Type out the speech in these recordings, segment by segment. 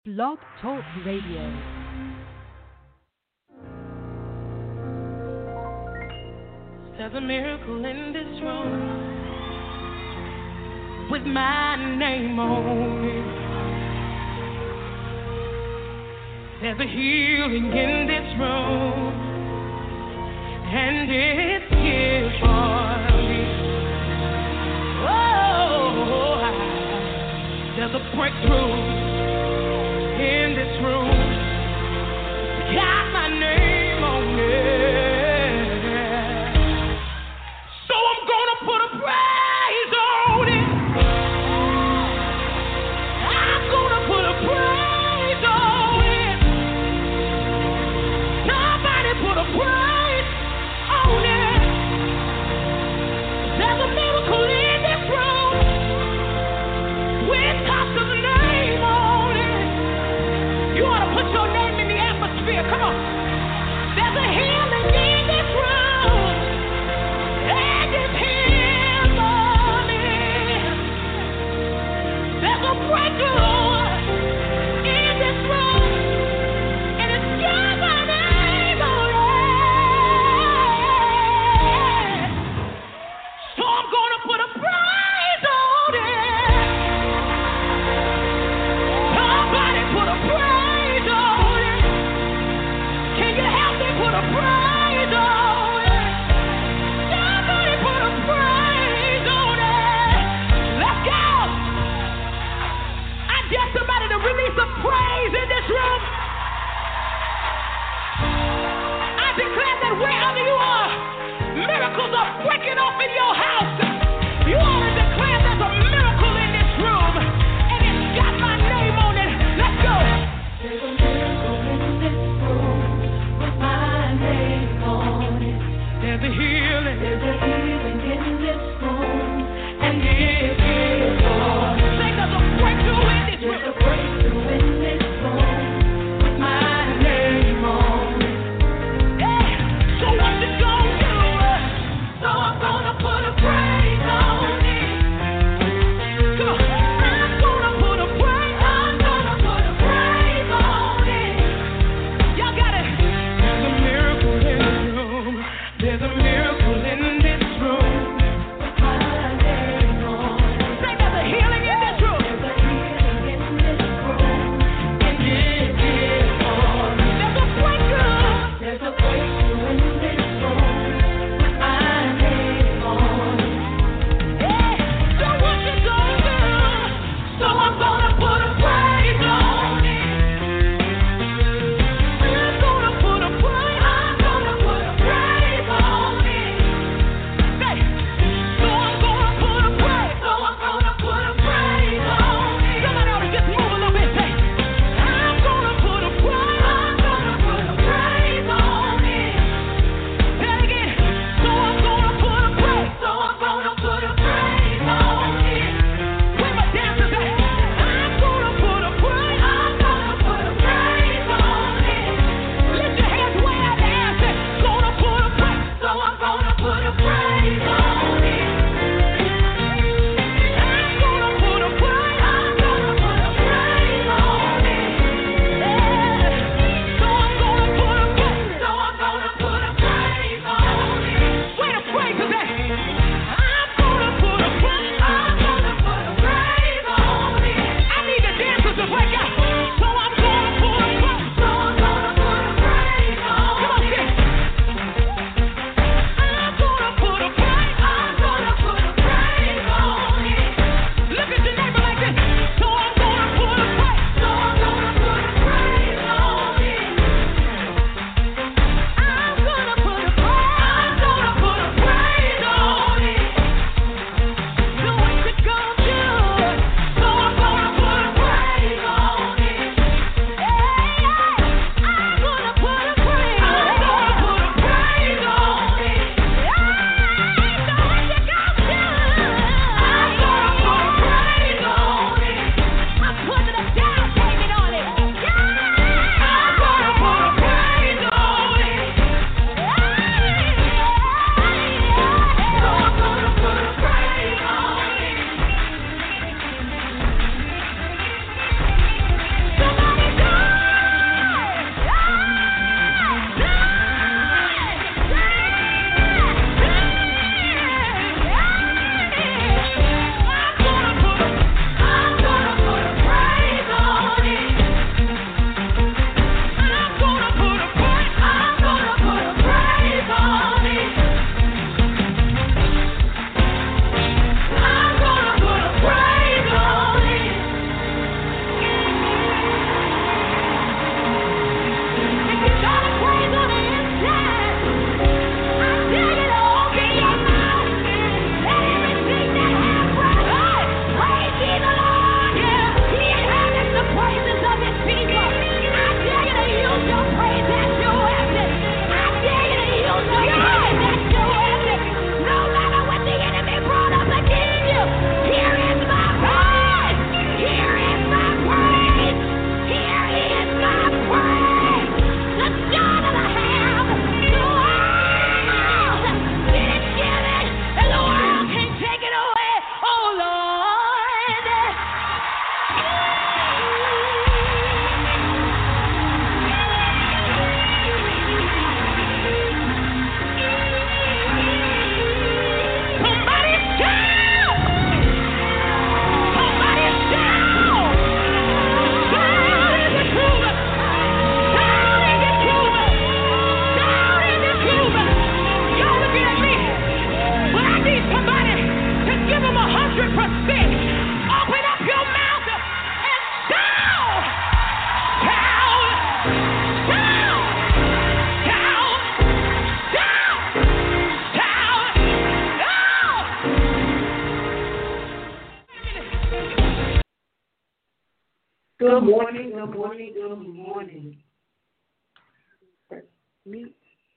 Blog Talk Radio. There's a miracle in this room with my name on it. There's a healing in this room, and it's here for me. Oh, there's a breakthrough in this room. Got my name on it. So I'm gonna put a praise on it. I'm gonna put a praise on it. Somebody put a praise on it. There's a miracle in this room. We're talking the name on it. You ought to put your name in the atmosphere. Come on. There's a healing in this room. And it's here for me. There's a breakthrough in this room. And it's got my name on it. So I'm going to put a praise on it. Somebody put a praise on it. Can you help me put a praise on it? Somebody put a praise on it. Let's go. I dare somebody to release some praise in this room. I declare that wherever you are, miracles are breaking off in your house. You ought to declare there's a miracle in this room, and it's got my name on it. Let's go. There's a miracle in this room with my name on it. There's a healing. There's a healing in this room, and it is yours. Say there's a breakthrough in this room. There's a breakthrough in this room with my name on it. Yeah. So what you gonna do? So I'm gonna put a praise. Good morning, good morning. Mute.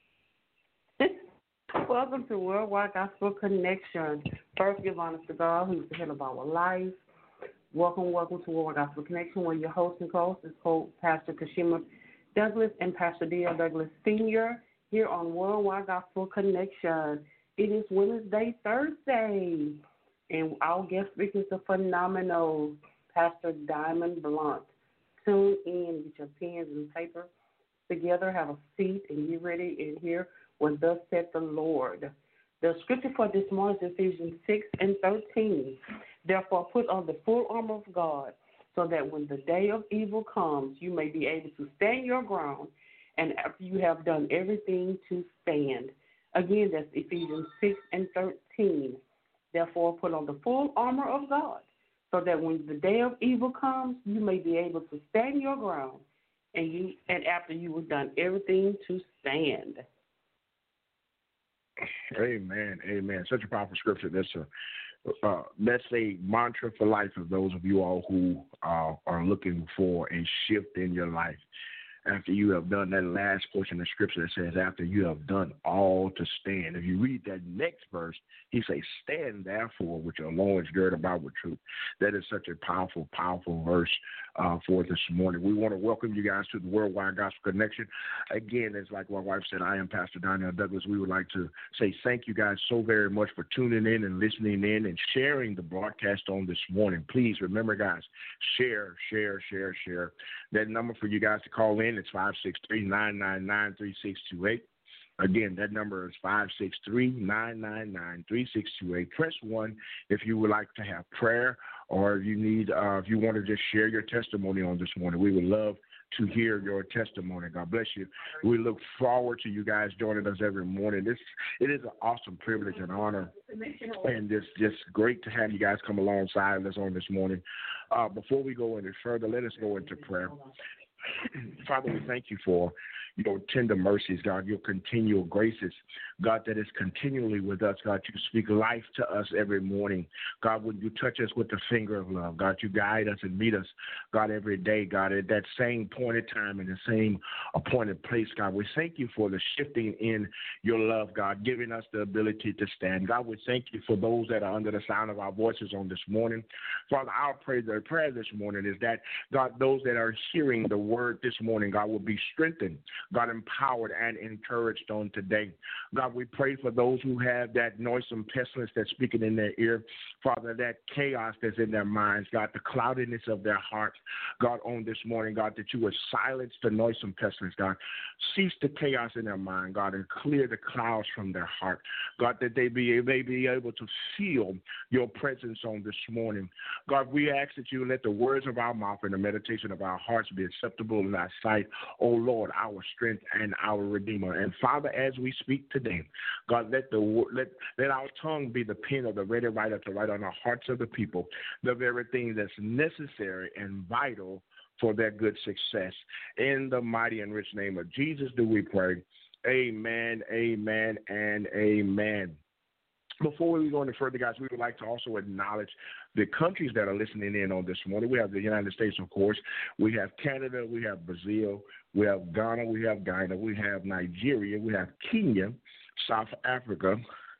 Welcome to Worldwide Gospel Connection. First, give honor to God, who's the head of our life. Welcome to Worldwide Gospel Connection, where your host and co-host is Pastor Kashima Douglas and Pastor D.L. Douglas Sr. here on Worldwide Gospel Connection. It is Wednesday, Thursday, and our guest speaker is the phenomenal Pastor Diamond Blunt. Tune in, get your pens and paper together, have a seat, and get ready and hear what thus said the Lord. The scripture for this morning is Ephesians 6:13. Therefore, put on the full armor of God, so that when the day of evil comes, you may be able to stand your ground, and after you have done everything, to stand. Again, that's Ephesians 6:13. Therefore, put on the full armor of God, so that when the day of evil comes, you may be able to stand your ground, and after you have done everything, to stand. Amen. Amen. Such a powerful scripture. That's a mantra for life of those of you all who are looking for a shift in your life. After you have done that last portion of scripture that says, after you have done all to stand. If you read that next verse, he says, stand therefore with your loins girded about with truth. That is such a powerful, powerful verse for this morning. We want to welcome you guys to the Worldwide Gospel Connection. Again, it's like my wife said, I am Pastor Donnell Douglas. We would like to say thank you guys so very much for tuning in and listening in and sharing the broadcast on this morning. Please remember, guys, share. That number for you guys to call in, it's 563-999-3628. Again, that number is 563-999-3628. Press 1 if you would like to have prayer, or if you want to just share your testimony on this morning. We would love to hear your testimony. God bless you. We look forward to you guys joining us every morning. It is an awesome privilege and honor, and it's just great to have you guys come alongside us on this morning. Before we go any further, let us go into prayer. Father, we thank you for your tender mercies, God, your continual graces, God, that is continually with us. God, you speak life to us every morning. God, when you touch us with the finger of love, God, you guide us and meet us, God, every day, God, at that same appointed time and the same appointed place, God. We thank you for the shifting in your love, God, giving us the ability to stand. God, we thank you for those that are under the sound of our voices on this morning. Father, our prayer this morning is that, God, those that are hearing the word this morning, God, will be strengthened, God, empowered and encouraged on today. God, we pray for those who have that noisome pestilence that's speaking in their ear, Father, that chaos that's in their minds, God, the cloudiness of their hearts, God, on this morning, God, that you would silence the noisome pestilence, God, cease the chaos in their mind, God, and clear the clouds from their heart, God, that they may be able to feel your presence on this morning. God, we ask that you let the words of our mouth and the meditation of our hearts be acceptable in thy sight, O Lord, our strength and our Redeemer. And Father, as we speak today, God, let our tongue be the pen of the ready writer to write on the hearts of the people the very thing that's necessary and vital for their good success. In the mighty and rich name of Jesus do we pray. Amen, amen, and amen. Before we go any further, guys, we would like to also acknowledge the countries that are listening in on this morning. We have the United States, of course. We have Canada. We have Brazil. We have Ghana. We have Guyana. We have Nigeria. We have Kenya, South Africa.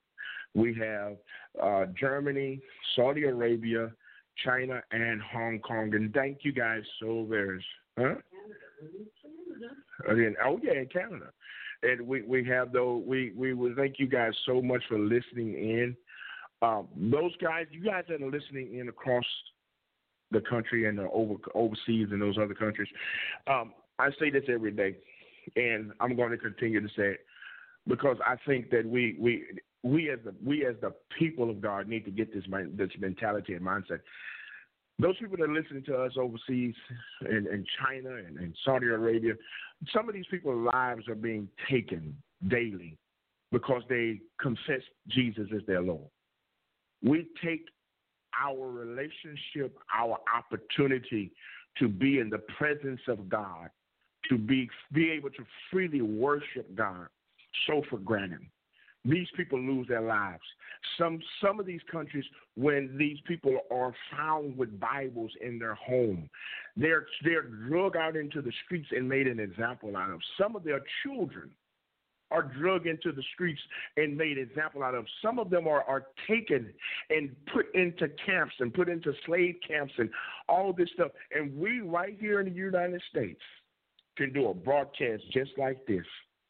We have Germany, Saudi Arabia, China, and Hong Kong. And thank you guys so very much. Again, and Canada. And we have those. We would thank you guys so much for listening in. Those guys, you guys that are listening in across the country and overseas in those other countries, I say this every day, and I'm going to continue to say it because I think that we as the people of God need to get this mentality and mindset. Those people that are listening to us overseas in China and Saudi Arabia, some of these people's lives are being taken daily because they confess Jesus as their Lord. We take our relationship, our opportunity to be in the presence of God, to be able to freely worship God, so for granted. these people lose their lives. Some of these countries, when these people are found with Bibles in their home, they're drug out into the streets and made an example out of. Some of their children are drug into the streets and made an example out of. Some of them are taken and put into camps and put into slave camps and all this stuff. And we right here in the United States can do a broadcast just like this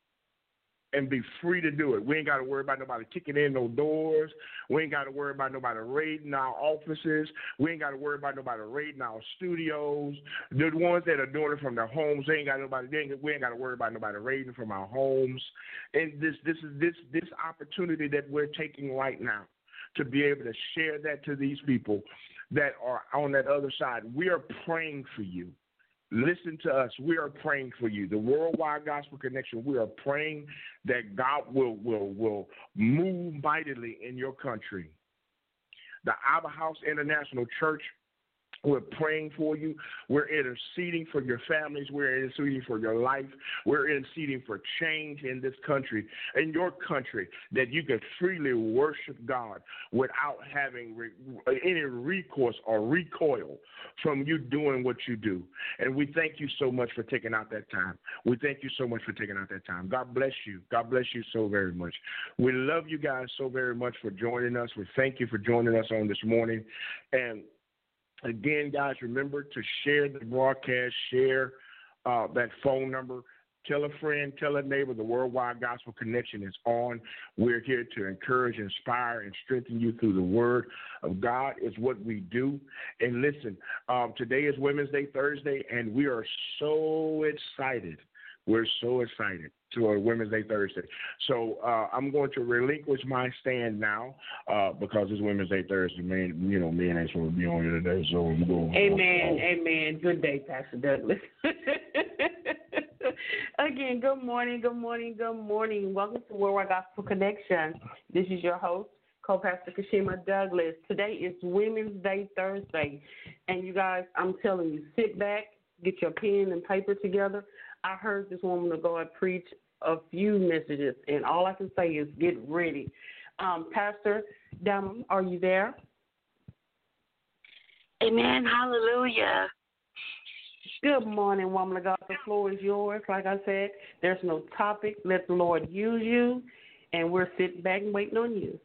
and be free to do it. We ain't got to worry about nobody kicking in no doors. We ain't got to worry about nobody raiding our offices. We ain't got to worry about nobody raiding our studios. The ones that are doing it from their homes, we ain't got to worry about nobody raiding from our homes. And this opportunity that we're taking right now to be able to share that to these people that are on that other side. We are praying for you. Listen to us. We are praying for you. The Worldwide Gospel Connection, we are praying that God will move mightily in your country. The Abba House International Church, we're praying for you. We're interceding for your families. We're interceding for your life. We're interceding for change in this country, in your country, that you can freely worship God without having any recourse or recoil from you doing what you do. And we thank you so much for taking out that time. We thank you so much for taking out that time. God bless you. God bless you so very much. We love you guys so very much for joining us. We thank you for joining us on this morning. And again, guys, remember to share the broadcast, share that phone number. Tell a friend, tell a neighbor, the Worldwide Gospel Connection is on. We're here to encourage, inspire, and strengthen you through the Word of God is what we do. And listen, today is Women's Day Thursday, and we are so excited. We're so excited to our Women's Day Thursday. So I'm going to relinquish my stand now because it's Women's Day Thursday. Man, men ain't supposed to be on here today, so I'm going. Amen. Good day, Pastor Douglas. Again, good morning. Welcome to Worldwide Gospel Connection. This is your host, Co-Pastor Kashima Douglas. Today is Women's Day Thursday. And you guys, I'm telling you, sit back, get your pen and paper together. I heard this woman of God preach a few messages, and all I can say is get ready. Pastor Damon, are you there? Amen. Hallelujah. Good morning, woman of God. The floor is yours. Like I said, there's no topic. Let the Lord use you, and we're sitting back and waiting on you.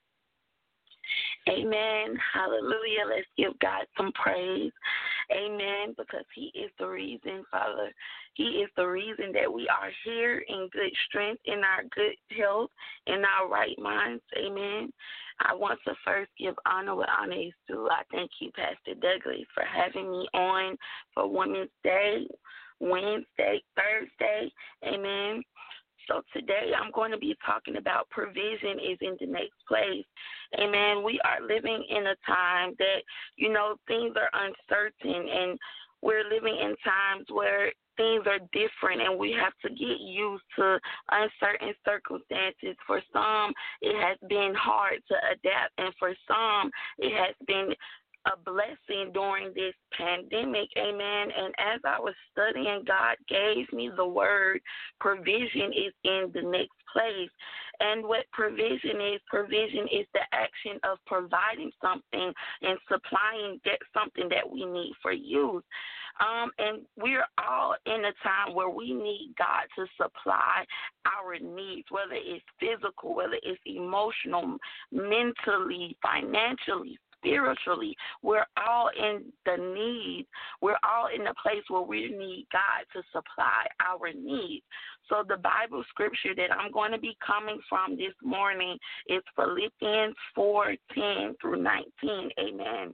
Amen. Hallelujah. Let's give God some praise. Amen. Because He is the reason, Father. He is the reason that we are here in good strength, in our good health, in our right minds. Amen. I want to first give honor where honor is due. I thank you, Pastor Douglas, for having me on for Women's Day, Wednesday, Thursday. Amen. So today I'm going to be talking about provision is in the next place. Amen. We are living in a time that, things are uncertain, and we're living in times where things are different, and we have to get used to uncertain circumstances. For some, it has been hard to adapt, and for some, it has been a blessing during this pandemic. Amen. And as I was studying, God gave me the word provision is in the next place. And what provision is the action of providing something and supplying something that we need for use. And we're all in a time where we need God to supply our needs, whether it's physical, whether it's emotional, mentally, financially, spiritually. We're all in the need. We're all in a place where we need God to supply our needs. So the Bible scripture that I'm going to be coming from this morning is Philippians 4:10 through 19. Amen.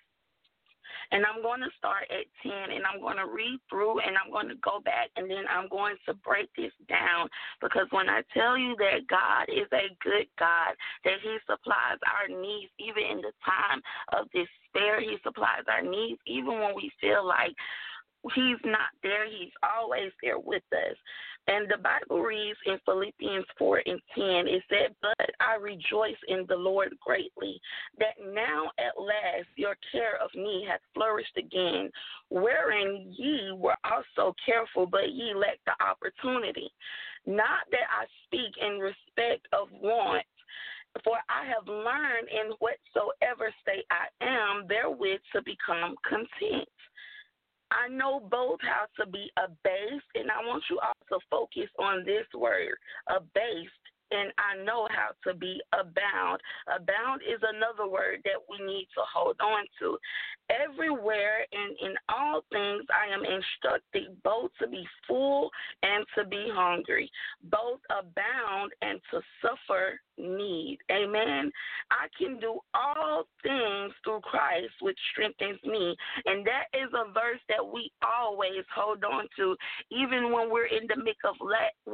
And I'm going to start at 10, and I'm going to read through, and I'm going to go back, and then I'm going to break this down, because when I tell you that God is a good God, that He supplies our needs even in the time of despair, He supplies our needs even when we feel like He's not there. He's always there with us. And the Bible reads in Philippians 4:10, it said, "But I rejoice in the Lord greatly, that now at last your care of me hath flourished again, wherein ye were also careful, but ye lacked the opportunity. Not that I speak in respect of want, for I have learned in whatsoever state I am therewith to become content. I know both how to be abased, and I want you all to focus on this word, abased, and I know how to be abound. Abound is another word that we need to hold on to. Everywhere and in all things I am instructed both to be full and to be hungry, both abound and to suffer need. Amen. I can do all things through Christ, which strengthens me. And that is a verse that we always hold on to, even when we're in the midst of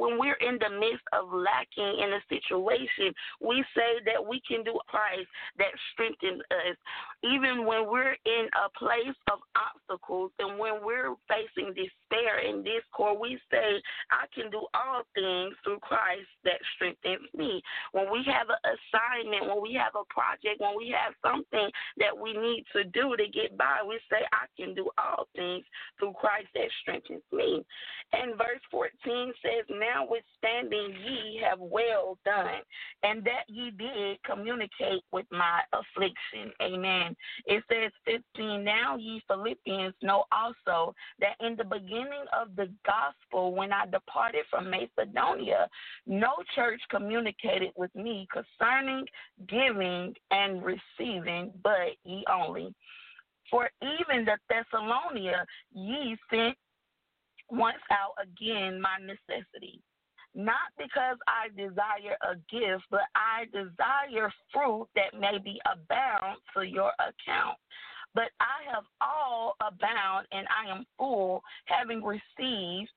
lacking in a situation. We say that we can do Christ that strengthens us, even when we're in a place of obstacles and when we're facing despair and discord. We say, I can do all things through Christ that strengthens me. When we have an assignment, when we have a project, when we have something that we need to do to get by, we say, I can do all things through Christ that strengthens me. And verse 14 says, notwithstanding ye have well done, and that ye did communicate with my affliction. Amen. It says 15, now ye Philippians know also that in the beginning of the gospel, when I departed from Macedonia, no church communicated with me concerning giving and receiving, but ye only. For even the Thessalonica ye sent once out again my necessity. Not because I desire a gift, but I desire fruit that may be abound to your account. But I have all abound, and I am full, having received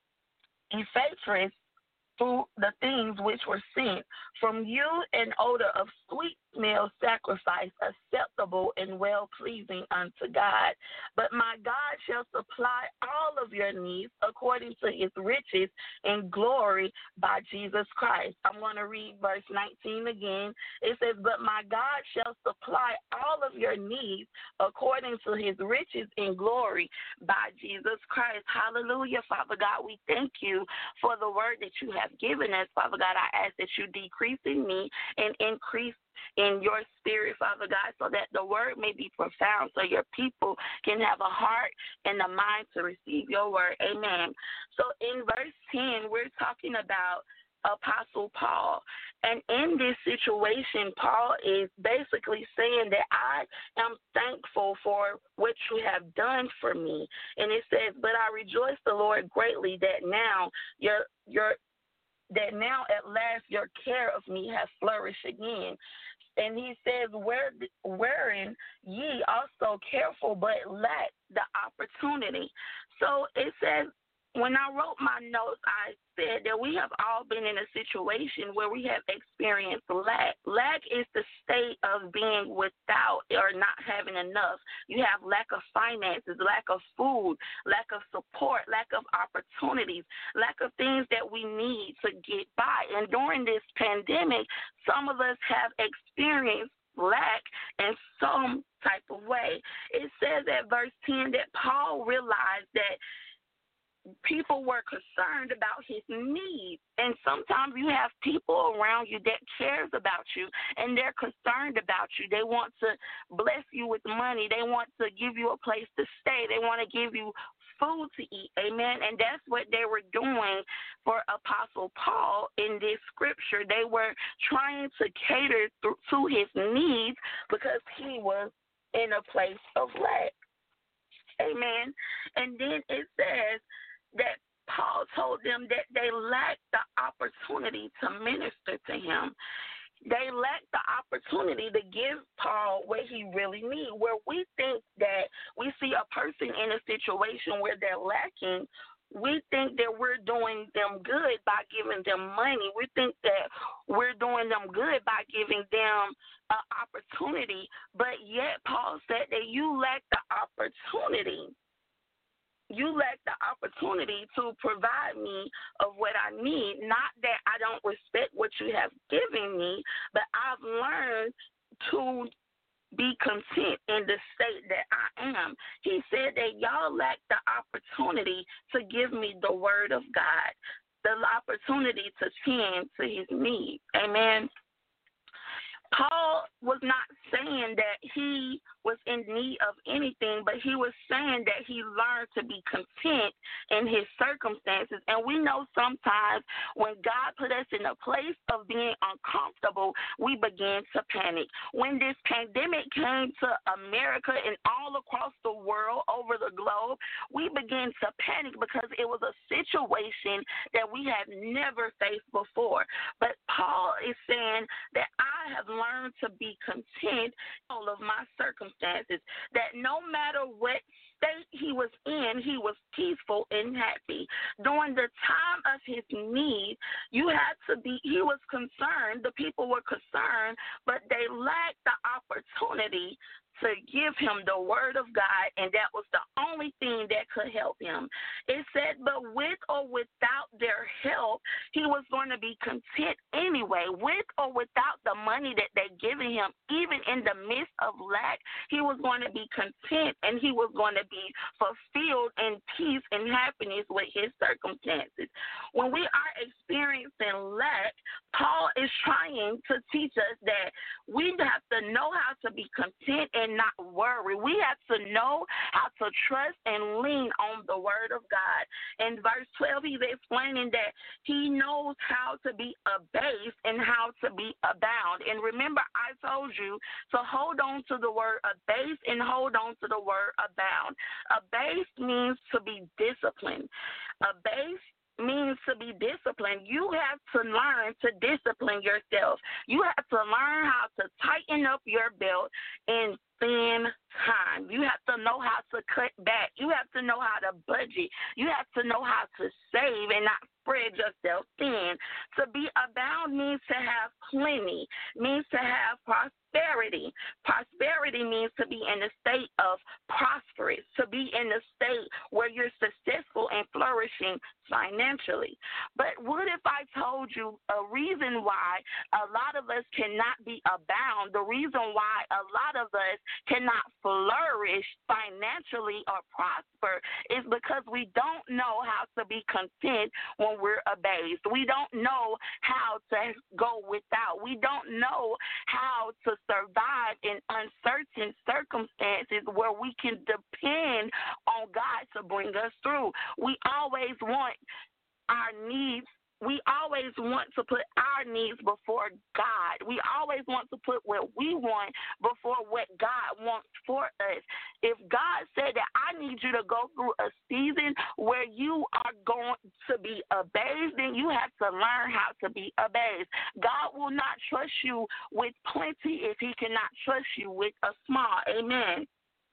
Epaphras through the things which were sent from you, an odor of sweet smell, sacrifice acceptable and well pleasing unto God. But my God shall supply all of your needs according to his riches and glory by Jesus Christ. I'm going to read verse 19 again. It says, but my God shall supply all of your needs according to his riches and glory by Jesus Christ. Hallelujah, Father God. We thank you for the word that you have given us. Father God, I ask that you decrease in me and increase in your spirit, Father God, so that the word may be profound, so your people can have a heart and a mind to receive your word. Amen. So in verse 10, we're talking about Apostle Paul. And in this situation, Paul is basically saying that I am thankful for what you have done for me. And it says, but I rejoice the Lord greatly that now at last your care of me has flourished again. And he says, wherein ye also careful, but lack the opportunity. So it says, when I wrote my notes, I said that we have all been in a situation where we have experienced lack. Lack is the state of being without or not having enough. You have lack of finances, lack of food, lack of support, lack of opportunities, lack of things that we need to get by. And during this pandemic, some of us have experienced lack in some type of way. It says at verse 10 that Paul realized that people were concerned about his needs. And sometimes you have people around you that cares about you and they're concerned about you. They want to bless you with money. They want to give you a place to stay. They want to give you food to eat. Amen. And that's what they were doing for Apostle Paul in this scripture. They were trying to cater to his needs because he was in a place of lack. Amen. And then it says that Paul told them that they lacked the opportunity to minister to him. They lacked the opportunity to give Paul what he really needs. Where we think that we see a person in a situation where they're lacking, we think that we're doing them good by giving them money. We think that we're doing them good by giving them an opportunity. But yet Paul said that you lack the opportunity. You lack the opportunity to provide me of what I need. Not that I don't respect what you have given me, but I've learned to be content in the state that I am. He said that y'all lack the opportunity to give me the word of God. the opportunity to tend to his needs. Amen. Paul was not saying that he was in need of anything, but he was saying that he learned to be content in his circumstances. And we know sometimes when God put us in a place of being uncomfortable, we begin to panic. When this pandemic came to America and all across the world, over the globe, we began to panic because it was a situation that we had never faced before. But Paul is saying that I have learned to be content in all of my circumstances, that no matter what state he was in, he was peaceful and happy. During the time of his need, he was concerned, the people were concerned, but they lacked the opportunity to give him the word of God, and that was the only thing that could help him. It said, but with or without their help, he was going to be content anyway. With or without the money that they given him, even in the midst of lack, he was going to be content, and he was going to be fulfilled in peace and happiness with his circumstances. When we are experiencing lack, Paul is trying to teach us that we have to know how to be content and not worry. We have to know how to trust and lean on the word of God. In verse 12, he's explaining that he knows how to be abased and how to be abound. And remember, I told you to hold on to the word abased and hold on to the word abound. Abased means to be disciplined. Abased means to be disciplined. You have to learn to discipline yourself. You have to learn how to tighten up your belt and spend time. You have to know how to cut back. You have to know how to budget. You have to know how to save and not spread yourself thin. To be abound means to have plenty, means to have prosperity. Prosperity means to be in a state of prosperous, to be in a state where you're successful and flourishing financially. But what if I told you a reason why a lot of us cannot be abound, the reason why a lot of us cannot flourish financially or prosper is because we don't know how to be content when we're abased. We don't know how to go without. We don't know how to survive in uncertain circumstances where we can depend on God to bring us through. We always want our needs. We always want to put our needs before God. We always want to put what we want before what God wants for us. If God said that I need you to go through a season where you are going to be abased, then you have to learn how to be abased. God will not trust you with plenty if he cannot trust you with a small. Amen.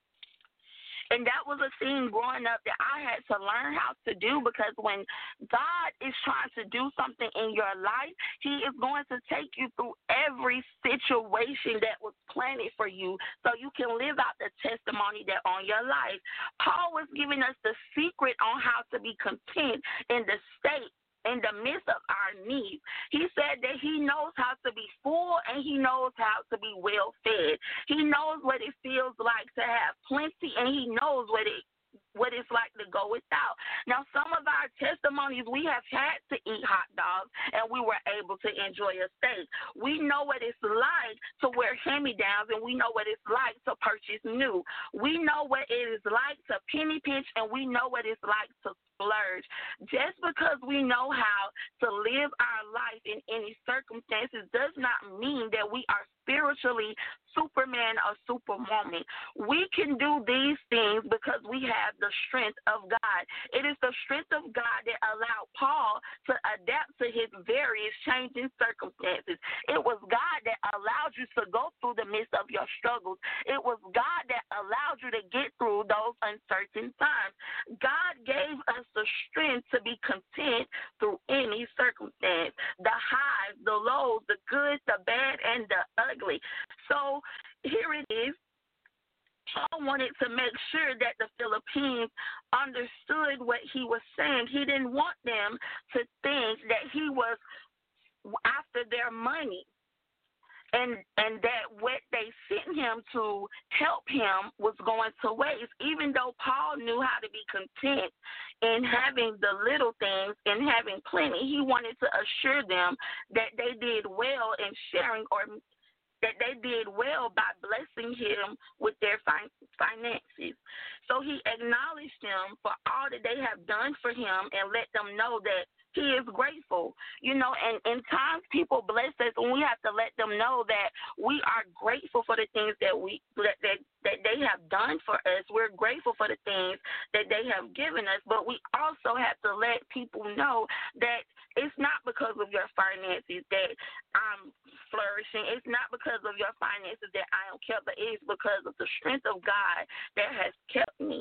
And that was a thing growing up that I had to learn how to do, because when God is trying to do something in your life, he is going to take you through every situation that was planted for you so you can live out the testimony that on your life. Paul was giving us the secret on how to be content in the state, in the midst of our needs. He said that he knows how to be full and he knows how to be well fed. He knows what it feels like to have plenty, and he knows what it's like to go without. Now, some of our testimonies, we have had to eat hot dogs and we were able to enjoy a steak. We know what it's like to wear hand-me-downs, and we know what it's like to purchase new. We know what it is like to penny pinch, and we know what it's like to splurge. Just because we know how to live our life in any circumstances does not mean that we are spiritually Superman or Superwoman. We can do these things because we have the strength of God. It is the strength of God that allowed Paul to adapt to his various changing circumstances. It was God that allowed you to go through the midst of your struggles. It was God that allowed you to get through those uncertain times. God gave us the strength to be content through any circumstance, the highs, the lows, the good, the bad, and the ugly. So here it is. Paul wanted to make sure that the Philippines understood what he was saying. He didn't want them to think that he was after their money. and that what they sent him to help him was going to waste. Even though Paul knew how to be content in having the little things and having plenty, he wanted to assure them that they did well in sharing, or that they did well by blessing him with their finances. So he acknowledged them for all that they have done for him and let them know that he is grateful. You know, and in times people bless us, and we have to let them know that we are grateful for the things that they have done for us. We're grateful for the things that they have given us, but we also have to let people know that it's not because of your finances that I'm flourishing. It's not because of your finances that I am kept, but it's because of the strength of God that has kept me.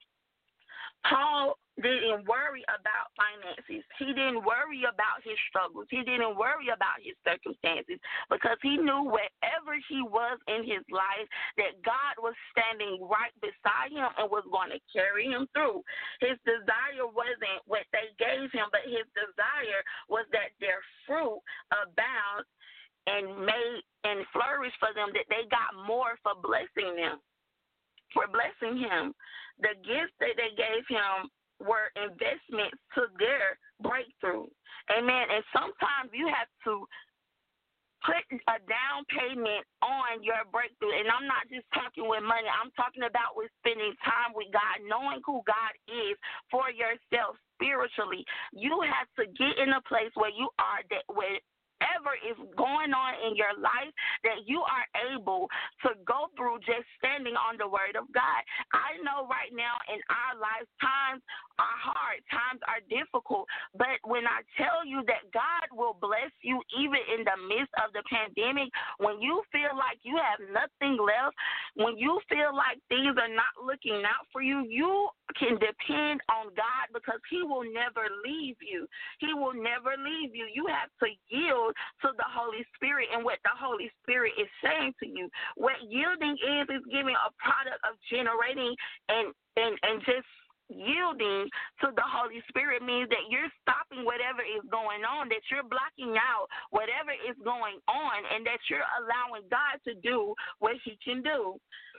Paul didn't worry about finances. He didn't worry about his struggles. He didn't worry about his circumstances, because he knew wherever he was in his life that God was standing right beside him and was going to carry him through. His desire wasn't what they gave him, but his desire was that their fruit abound and made and flourish for them, that they got more for blessing them. For blessing him. The gifts that they gave him were investments to their breakthrough. Amen. And sometimes you have to put a down payment on your breakthrough. And I'm not just talking with money. I'm talking about with spending time with God, knowing who God is for yourself spiritually. You have to get in a place where you are that whatever is going on in your life, that you are able to go through just standing on the word of God. I know right now in our lives, times are hard, times are difficult, but when I tell you that God will bless you even in the midst of the pandemic, when you feel like you have nothing left, when you feel like things are not looking out for you, you can depend on God, because he will never leave you. He will never leave you. You have to yield to the Holy Spirit and what the Holy Spirit is saying to you. What yielding is giving a product of generating and just yielding to the Holy Spirit means that you're stopping whatever is going on, that you're blocking out whatever is going on, and that you're allowing God to do what he can do.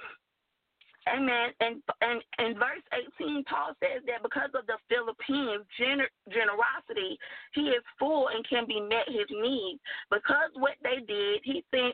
Amen. And in verse 18, Paul says that because of the Philippines' generosity, he is full and can be met his needs. Because what they did, he said,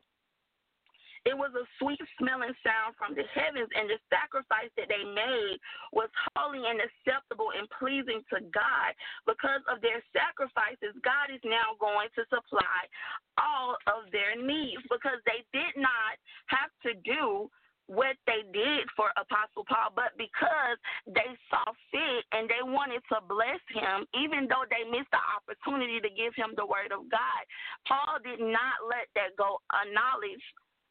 it was a sweet-smelling sound from the heavens, and the sacrifice that they made was holy and acceptable and pleasing to God. Because of their sacrifices, God is now going to supply all of their needs, because they did not have to do what they did for Apostle Paul, but because they saw fit and they wanted to bless him, even though they missed the opportunity to give him the word of God, Paul did not let that go unacknowledged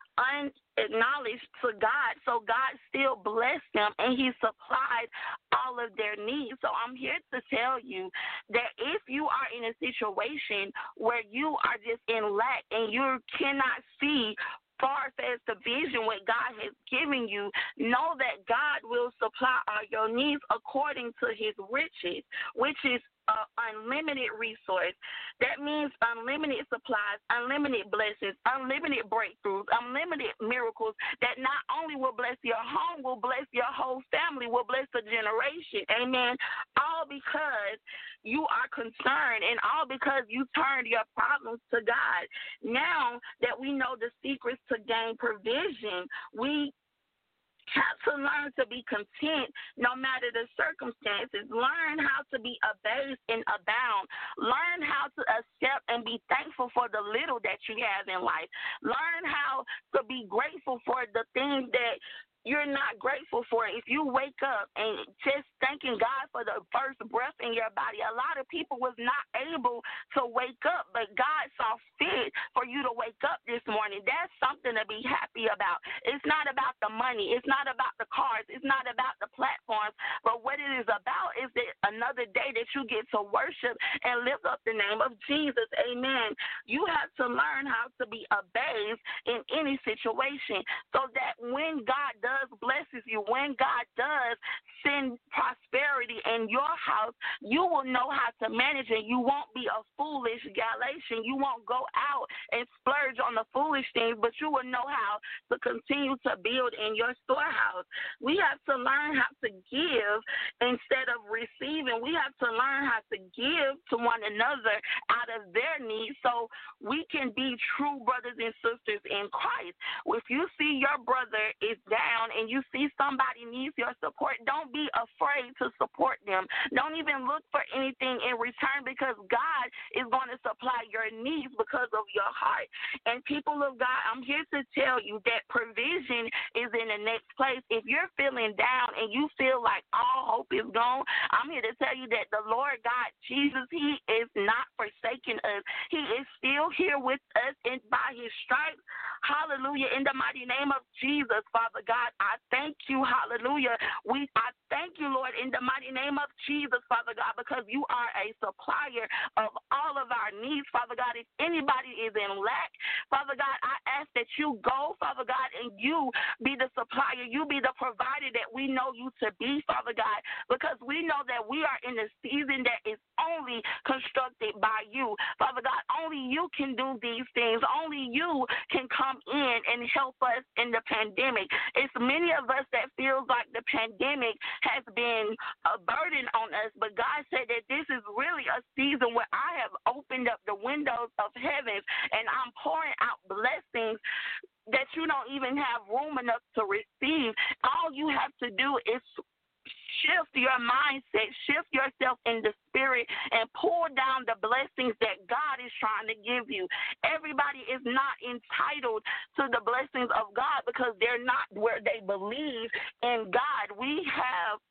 to God. So God still blessed them, and he supplied all of their needs. So I'm here to tell you that if you are in a situation where you are just in lack and you cannot see far as the vision what God has given you, know that God will supply all your needs according to his riches, which is unlimited resource. That means unlimited supplies, unlimited blessings, unlimited breakthroughs, unlimited miracles that not only will bless your home, will bless your whole family, will bless the generation. Amen. All because you are concerned, and all because you turned your problems to God. Now that we know the secrets to gain provision, we have to learn to be content no matter the circumstances. Learn how to be abased and abound. Learn how to accept and be thankful for the little that you have in life. Learn how to be grateful for the things that you're not grateful for. If you wake up and just thanking God for the first breath in your body, a lot of people was not able to wake up, but God saw fit for you to wake up this morning. That's something to be happy about. It's not about the money. It's not about the cars. It's not about the platforms. But what it is about is that another day that you get to worship and lift up the name of Jesus. Amen. You have to learn how to be abased in any situation, so that when God does does blesses you, when God does send prosperity in your house, you will know how to manage it. You won't be a foolish Galatian. You won't go out and splurge on the foolish things, but you will know how to continue to build in your storehouse. We have to learn how to give instead of receiving. We have to learn how to give to one another out of their needs so we can be true brothers and sisters in Christ. If you see your brother is down and you see somebody needs your support, don't be afraid to support them. Don't even look for anything in return, because God is going to supply your needs because of your heart. And people of God, I'm here to tell you that provision is in the next place. If you're feeling down and you feel like all hope is gone, I'm here to tell you that the Lord God, Jesus, He is not forsaking us. He is still here with us, and by His stripes, hallelujah, in the mighty name of Jesus, Father God, I thank you, hallelujah. I thank you, Lord, in the mighty name of Jesus, Father God, because you are a supplier of all of our needs, Father God. If anybody is in lack, Father God, I ask that you go, Father God, and you be the supplier, you be the provider that we know you to be, Father God, because we know that we are in a season that is only constructed by you, Father God. Only you can do these things. Only you can come in and help us in the pandemic. It's many of us that feels like the pandemic has been a burden on us, but God said that this is really a season where I have opened up the windows of heaven and I'm pouring out blessings that you don't even have room enough to receive. All you have to do is shift your mindset, shift yourself in the spirit, and pull down the blessings that God is trying to give you. Everybody is not entitled to the blessings of God because they're not where they believe in God. We have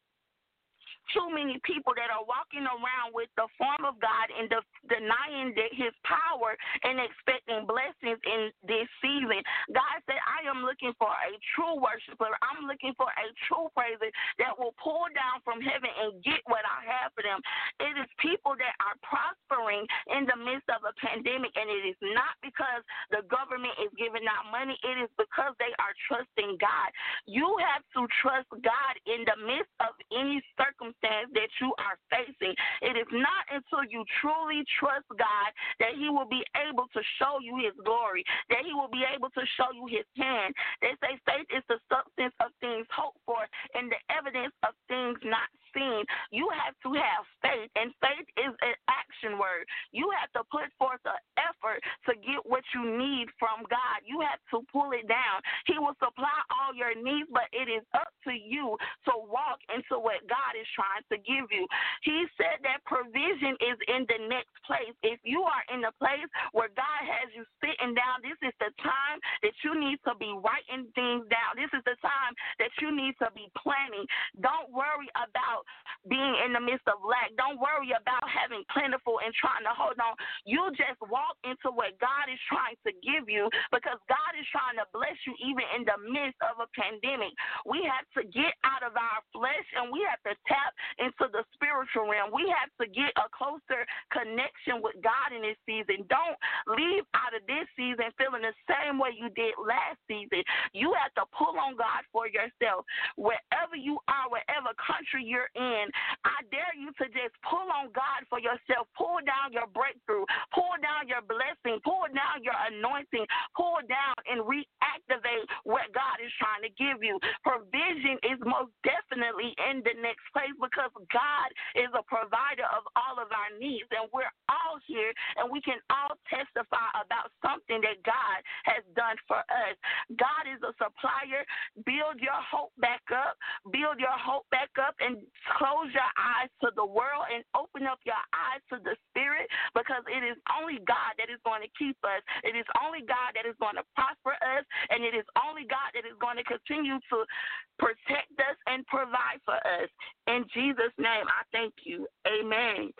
too many people that are walking around with the form of God and denying His power and expecting blessings in this season. God said, I am looking for a true worshiper. I'm looking for a true praiser that will pull down from heaven and get what I have for them. It is people that are prospering in the midst of a pandemic, and it is not because the government is giving out money. It is because they are trusting God. You have to trust God in the midst of any circumstance that you are facing. It is not until you truly trust God that He will be able to show you His glory, that He will be able to show you His hand. They say faith is the substance of things hoped for and the evidence of things not seen. You have to have faith, and faith is an action word. You have to put forth an effort to get what you need from God. You have to pull it down. He will supply all your needs, but it is up to you to walk into what God is trying to give you. He said that provision is in the next place. If you are in the place where God has you sitting down, this is the time that you need to be writing things down. This is the time that you need to be planning. Don't worry about being in the midst of lack. Don't worry about having plentiful and trying to hold on. You just walk into what God is trying to give you, because God is trying to bless you even in the midst of a pandemic. We have to get out of our flesh and we have to tap into the spiritual realm. We have to get a closer connection with God in this season. Don't leave out of this season feeling the same way you did last season. You have to pull on God for yourself. Wherever you are, wherever country you're in, I dare you to just pull on God for yourself. Pull down your breakthrough. Pull down your blessing. Pull down your anointing. Pull down and reactivate what God is trying to give you. Provision is most definitely in the next place, because God is a provider of all of our needs, and we're all here and we can all testify about something that God has done for us. God is a supplier. Build your hope back up. Build your hope back up and close your eyes to the world and open up your eyes to the Spirit, because it is only God that is going to keep us. It is only God that is going to prosper us, and it is only God that is going to continue to protect us and provide for us. In Jesus' name, I thank you. Amen.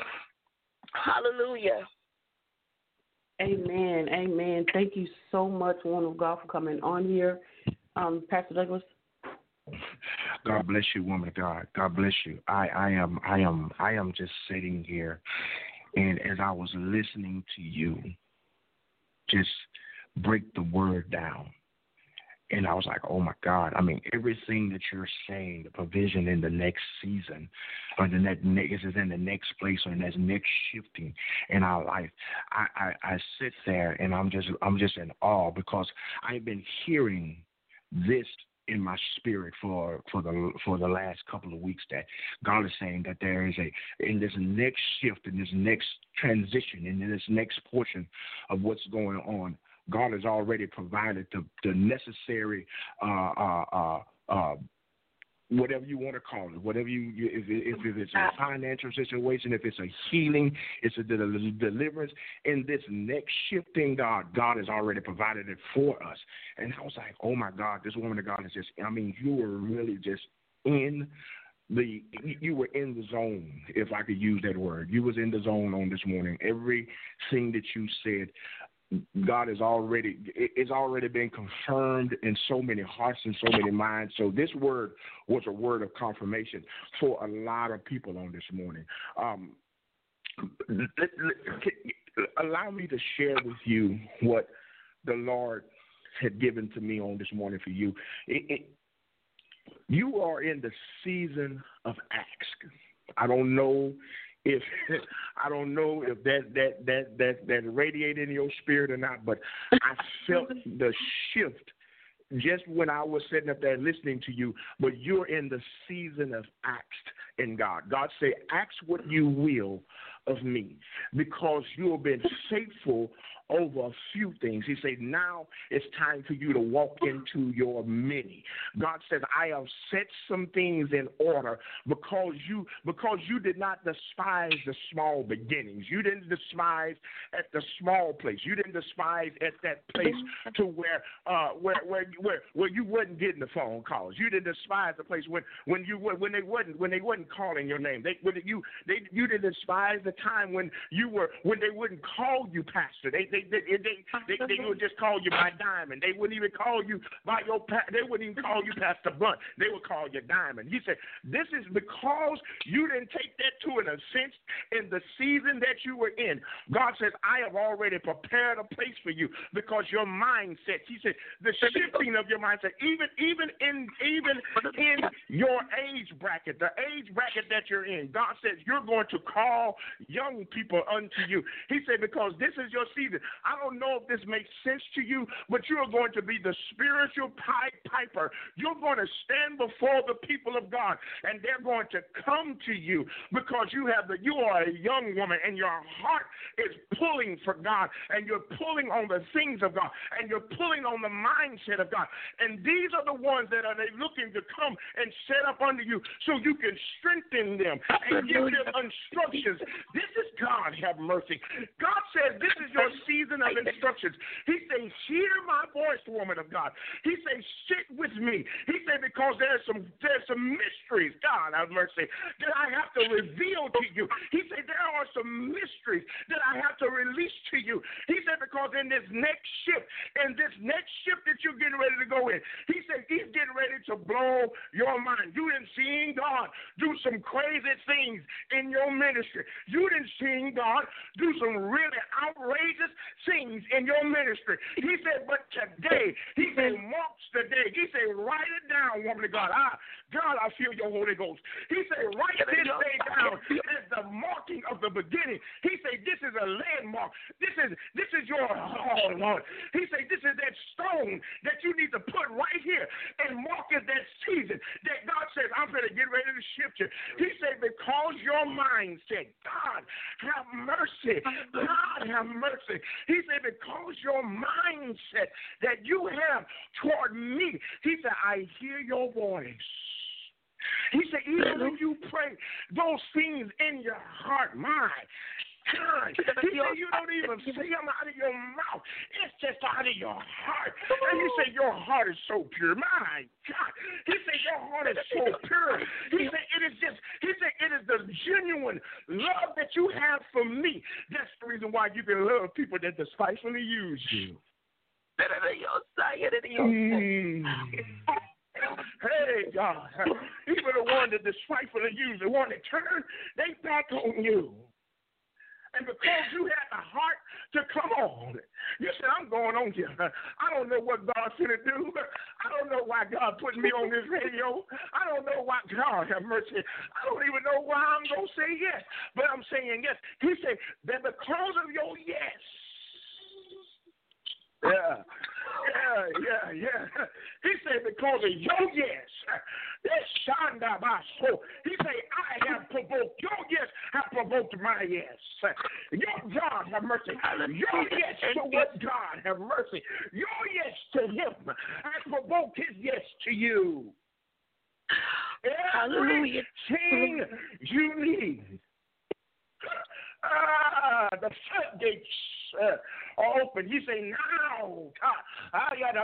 Hallelujah. Amen. Amen. Thank you so much, woman of God, for coming on here. Pastor Douglas. God bless you, woman of God. God bless you. I am just sitting here, and as I was listening to you just break the word down, And I was like, oh, my God. I mean, everything that you're saying, the provision in the next season, or the next is in the next place, or in this next shifting in our life. I sit there and I'm just in awe, because I've been hearing this in my spirit for the last couple of weeks, that God is saying that there is in this next shift, in this next transition, in this next portion of what's going on, God has already provided the necessary whatever you want to call it, whatever if it's a financial situation, if it's a healing, it's a deliverance. In this next shifting, God has already provided it for us. And I was like, oh, my God, this woman of God is just, I mean, you were really just you were in the zone, if I could use that word. You was in the zone on this morning. Everything that you said, God it's already been confirmed in so many hearts and so many minds. So this word was a word of confirmation for a lot of people on this morning. Allow me to share with you what the Lord had given to me on this morning for you. You are in the season of ask. I don't know if that radiated in your spirit or not, but I felt the shift just when I was sitting up there listening to you. But you're in the season of asked in God. God say, ask what you will of me, because you have been faithful over a few things. He said, now it's time for you to walk into your many. God said, I have set some things in order because you did not despise the small beginnings. You didn't despise at the small place. You didn't despise at that place to where you wasn't getting the phone calls. You didn't despise the place when they wasn't calling your name. You didn't despise the time when they wouldn't call you pastor. They would just call you by Diamond. They wouldn't even call you by they wouldn't even call you Pastor Blunt. They would call you Diamond. He said, this is because you didn't take that to an offense in the season that you were in. God says, I have already prepared a place for you because your mindset, he said, the shifting of your mindset, even in your age bracket, the age bracket that you're in, God says you're going to call young people unto you. He said, because this is your season. I don't know if this makes sense to you, but you are going to be the spiritual piper. You're going to stand before the people of God, and they're going to come to you because you are a young woman, and your heart is pulling for God, and you're pulling on the things of God, and you're pulling on the mindset of God. And these are the ones that are looking to come and set up under you so you can strengthen them and give them instructions. This is God, have mercy. God says this is your season of instructions. He says, hear my voice, woman of God. He says, sit with me. He said, because there's some mysteries, God have mercy, that I have to reveal to you. He said, there are some mysteries that I have to release to you. He said, because in this next shift that you're getting ready to go in, he said, he's getting ready to blow your mind. You didn't see God do some crazy things in your ministry. You didn't see God do some really outrageous things in your ministry. He said, but today, he said, marks the day. He said, write it down, woman of God. God, I feel your Holy Ghost. He said, write this day down as the marking of the beginning. He said, this is a landmark. This is your, oh Lord. He said, this is that stone that you need to put right here and mark as that season that God says, I'm going to get ready to shift you. He said, because your mind said, God, have mercy. God, have mercy. He said, because your mindset that you have toward me, he said, I hear your voice. He said, even when you pray those things in your heart, my God, he said, you don't even say them out of your mouth. It's just out of your heart. And he said, your heart is so pure. My God. He said, your heart is so pure. He said, it is the genuine love that you have for me. That's the reason why you can love people that despitefully use you. Hey, God, even the one that despitefully use, the one that turn they back on you. And because you had the heart to come on, you said, I'm going on here. I don't know what God's going to do. I don't know why God put me on this radio. I don't know why. God have mercy. I don't even know why I'm going to say yes. But I'm saying yes. He said that because of your yes. Yeah. He said because of your yes. He said, I have provoked. Your yes have provoked my yes. Your God have mercy. Your yes to what God have mercy. Your yes to him has provoked his yes to you. Everything you need. The floodgates are open. He say now. He said,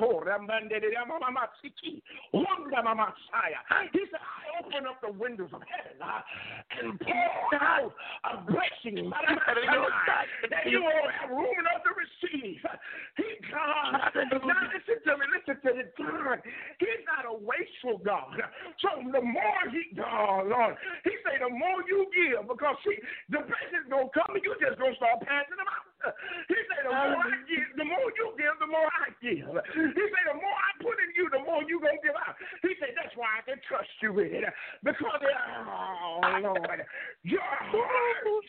I open up the windows of heaven and pour out a blessing that you won't have room enough to receive. God. Now listen to me. God, he's not a wasteful God. So the more Lord, he say the more you give, because see, the blessing's going to come and you just going to start passing them out. He said, the more I give, the more you give, the more I give. He said, the more I put in you, the more you going to give out. He said, that's why I can trust you with it. Because, Lord, your heart.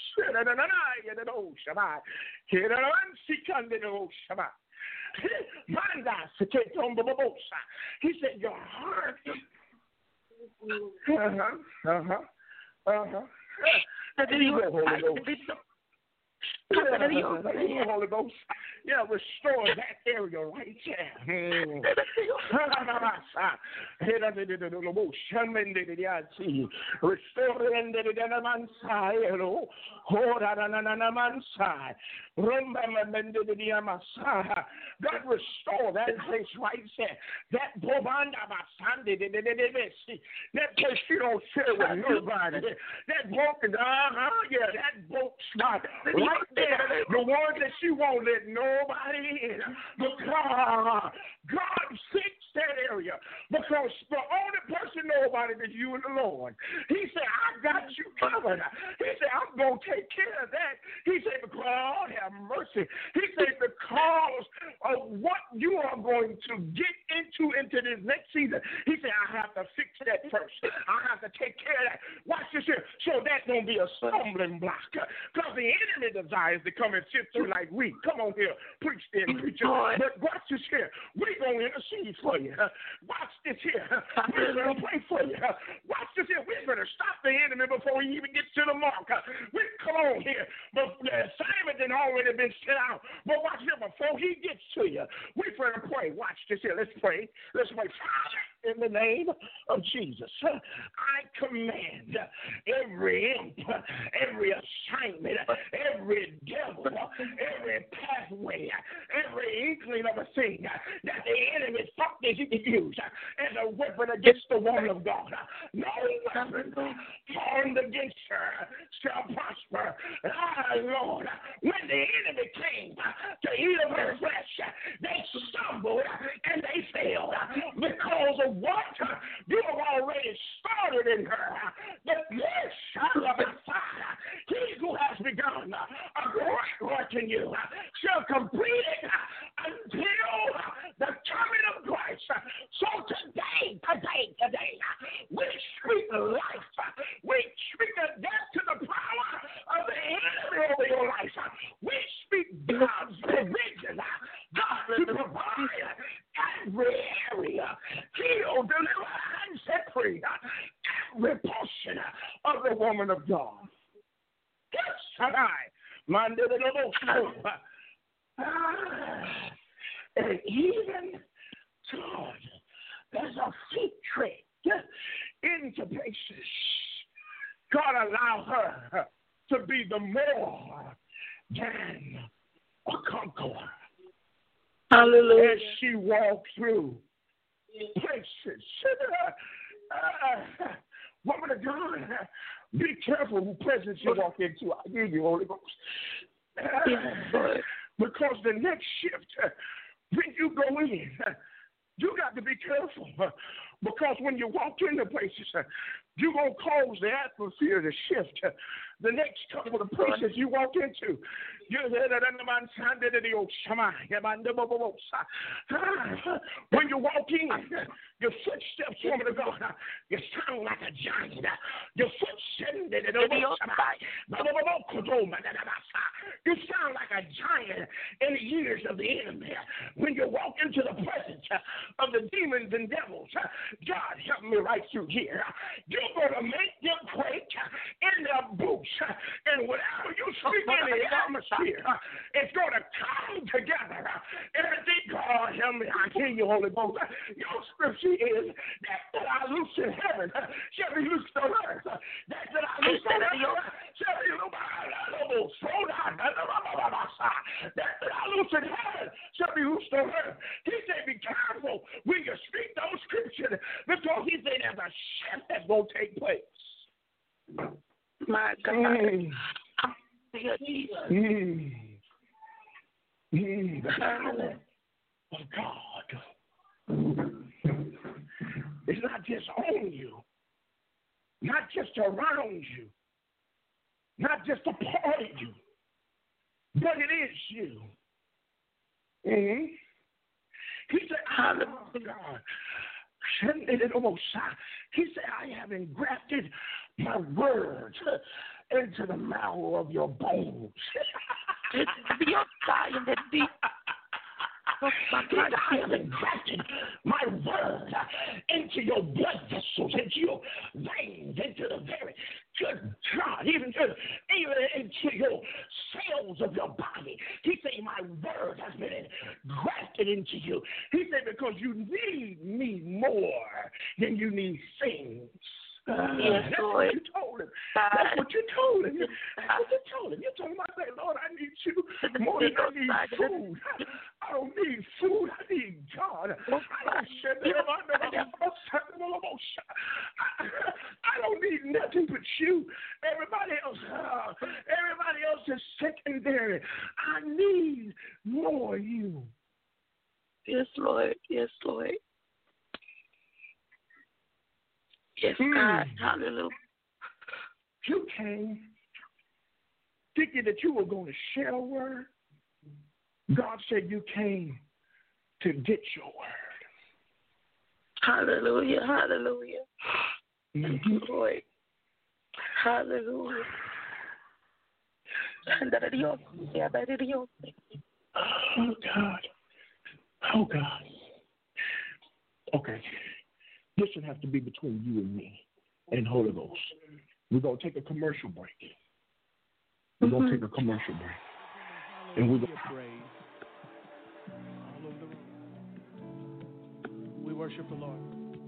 He said, your heart. There you go, Holy Ghost. Holy Ghost. Yeah, restore that area right there. God, restore that place right there. That place you don't share with nobody. That broken, that broke spot right there. The one that you won't let nobody in. Because God fixed that area. Because the only person know about it is you and the Lord. He said, I got you covered. He said, I'm going to take care of that. He said, because have mercy. He said, because of what you are going to get into this next season. He said, I have to fix that first. I have to take care of that. Watch this here. So that don't be a stumbling block. Because the enemy desires to come and sift you like wheat. Come on here. Preach then, preacher. But watch this here. We're going to intercede for you. Watch this here. We're going to pray for you. Watch this here. We're going to stop the enemy before he even gets to the mark. Come on here. But the assignment had already been set out. But watch here. Before he gets to you, we're going to pray. Watch this here. Let's pray. Let's pray. Father, in the name of Jesus, I command every imp, every assignment, every devil, every pathway, every inkling of a thing that the enemy thought that he could use as a weapon against the woman of God. No weapon formed against her shall prosper. Lord, when the enemy came to eat of her flesh, they stumbled and they failed because of what you have already started in her. But this he who has begun a great work in you shall complete it until the coming of Christ. So today, we speak life. We speak a death to the power of the enemy over your life. We speak God's provision. God to provide every area. Heal, deliver, and set free every portion of the woman of God. Yes, and even God, there's a fig tree into places. God allow her to be the more than a conqueror. Hallelujah. As she walked through places. Woman of God, be careful who presence you walk into. I give you, Holy Ghost. Because the next shift, when you go in, you got to be careful. Because when you walk into places, you're going to cause the atmosphere to shift. the next couple of places you walk into. When you walk in, your footsteps, woman of God, you sound like a giant. Your footsteps, you sound like a giant in the ears of the enemy. When you walk into the presence of the demons and devils, God help me right through here. You're going to make them quake in their boots. And whatever you speak in the atmosphere, it's going to come together. Everything, God help me, I hear you, Holy Ghost. Your scripture is that I loose in heaven shall be loosed on earth. That I loose on earth shall be loosed on that I loose in heaven shall be loosed on earth. He said, be careful when you speak those scriptures, because he said there's a shift that's going to take place. My God. The power of God. It's not just on you, not just around you, not just a part of you, but it is you. Mm-hmm. He said, oh, God. He said, I have engrafted my words into the marrow of your bones. I have engrafted my word into your blood vessels, into your veins, into the very good God, even into your cells of your body. He said, my word has been grafted into you. He said, because you need me more than you need things. Yes, that's Lord. what you told him. That's what you told him. That's what you told him. You told him, I said, Lord, I need you more than I need food. I don't need food. I need God. I don't need nothing but you. Everybody else is secondary. I need more of you. Yes, Lord. Yes, Lord. Yes, God. Hallelujah. You came thinking that you were going to share a word. God said you came to get your word. Hallelujah. Hallelujah. Thank you, Lord. Hallelujah. Oh, God. Oh, God. Okay. This would have to be between you and me and Holy Ghost. We're going to take a commercial break. We're going to take a commercial break. And we're going to pray. All over the room. We worship the Lord.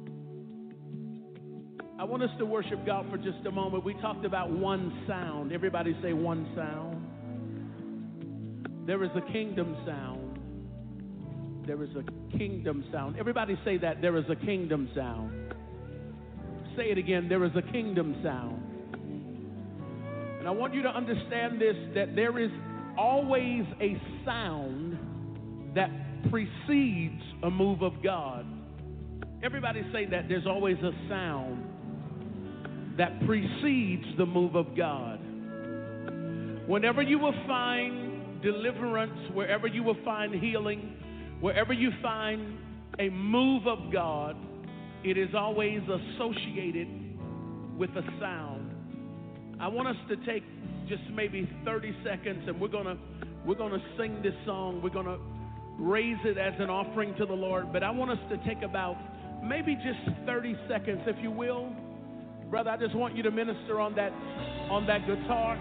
I want us to worship God for just a moment. We talked about one sound. Everybody say one sound. There is a kingdom sound. There is a kingdom sound. Everybody say that. There is a kingdom sound. Say it again. There is a kingdom sound. And I want you to understand this, that there is always a sound that precedes a move of God. Everybody say that. There's always a sound that precedes the move of God. Whenever you will find deliverance, wherever you will find healing, wherever you find a move of God, it is always associated with a sound. I want us to take just maybe 30 seconds, and we're gonna sing this song. We're gonna raise it as an offering to the Lord. But I want us to take about maybe just 30 seconds, if you will. Brother, I just want you to minister on that guitar.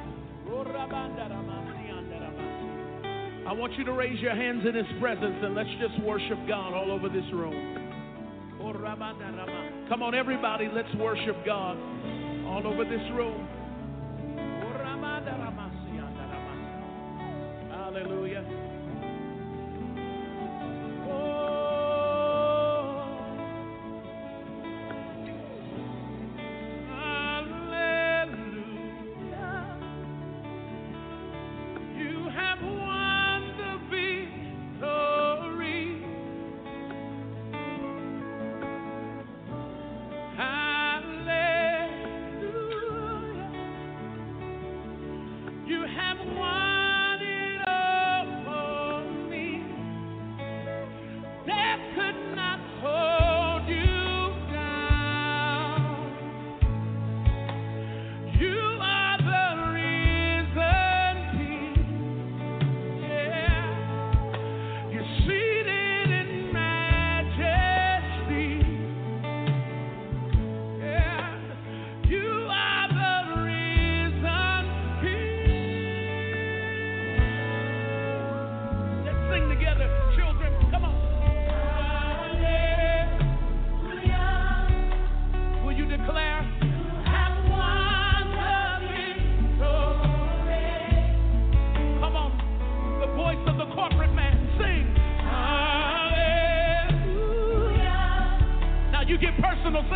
I want you to raise your hands in His presence, and let's just worship God all over this room. Come on, everybody, let's worship God all over this room. Hallelujah.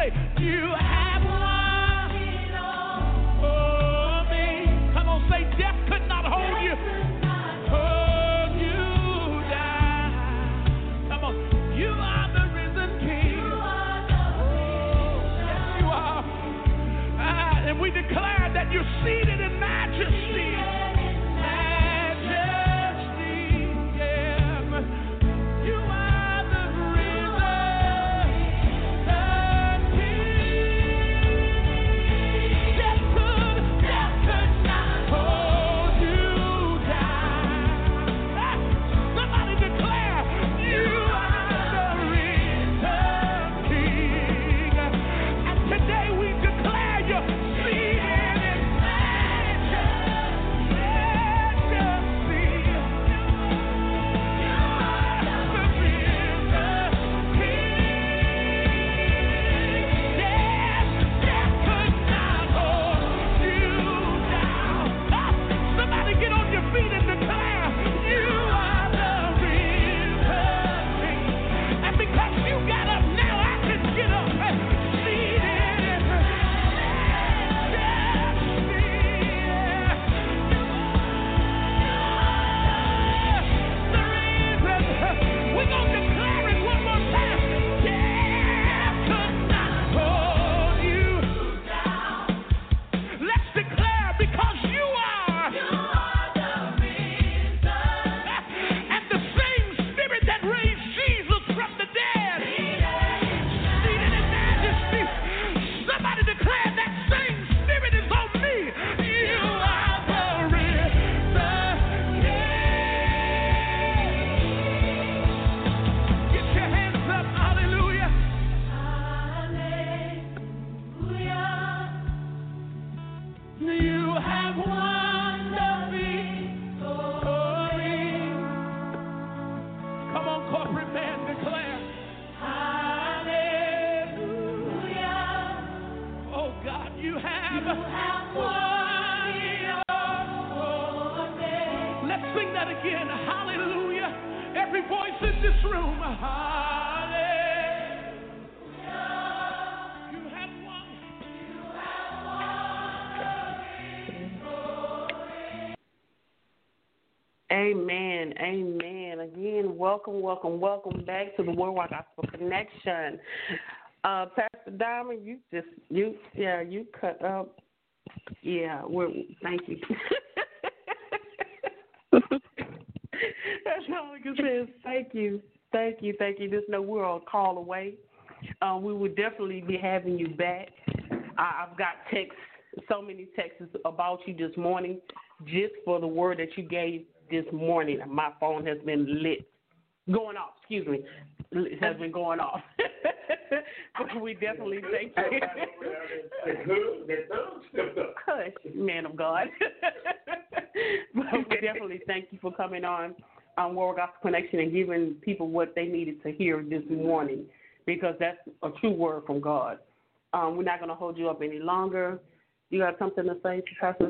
say, you have won it all for me. Come on, say, death could not hold you. Hold you down. Come on, you are the risen King. Yes, you are. And we declare that you're seated in majesty. Amen. Amen. Again, welcome back to the Worldwide Gospel Connection. Pastor Diamond, you cut up. Yeah, thank you. That's all I can say is thank you. Just know we're a call away. We will definitely be having you back. I've got so many texts about you this morning, just for the word that you gave this morning. My phone has been going off. It has been going off. But we definitely thank you. Hush, man of God. But we definitely thank you for coming on World Gospel Connection and giving people what they needed to hear this morning, because that's a true word from God. We're not going to hold you up any longer. You got something to say, Pastor?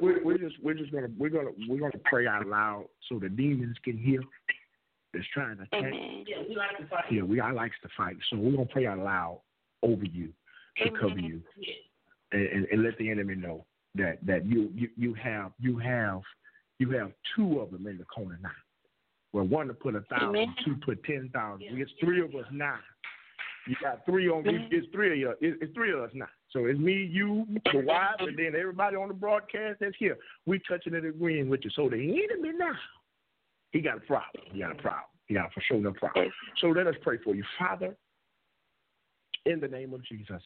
We're gonna pray out loud so the demons can hear. That's trying to attack. Amen. Yeah, we like to fight. Yeah, I likes to fight. So we're gonna pray out loud over you to cover you, and let the enemy know that you have two of them in the corner now. Well, one to put 1,000, two put 10,000. It's three of us now. You got three on. It's three of you. It's three of us now. So it's me, you, the wife, and then everybody on the broadcast that's here. We touching and agreeing with you. So the enemy now, he got a problem. He got for sure no problem. So let us pray for you, Father. In the name of Jesus,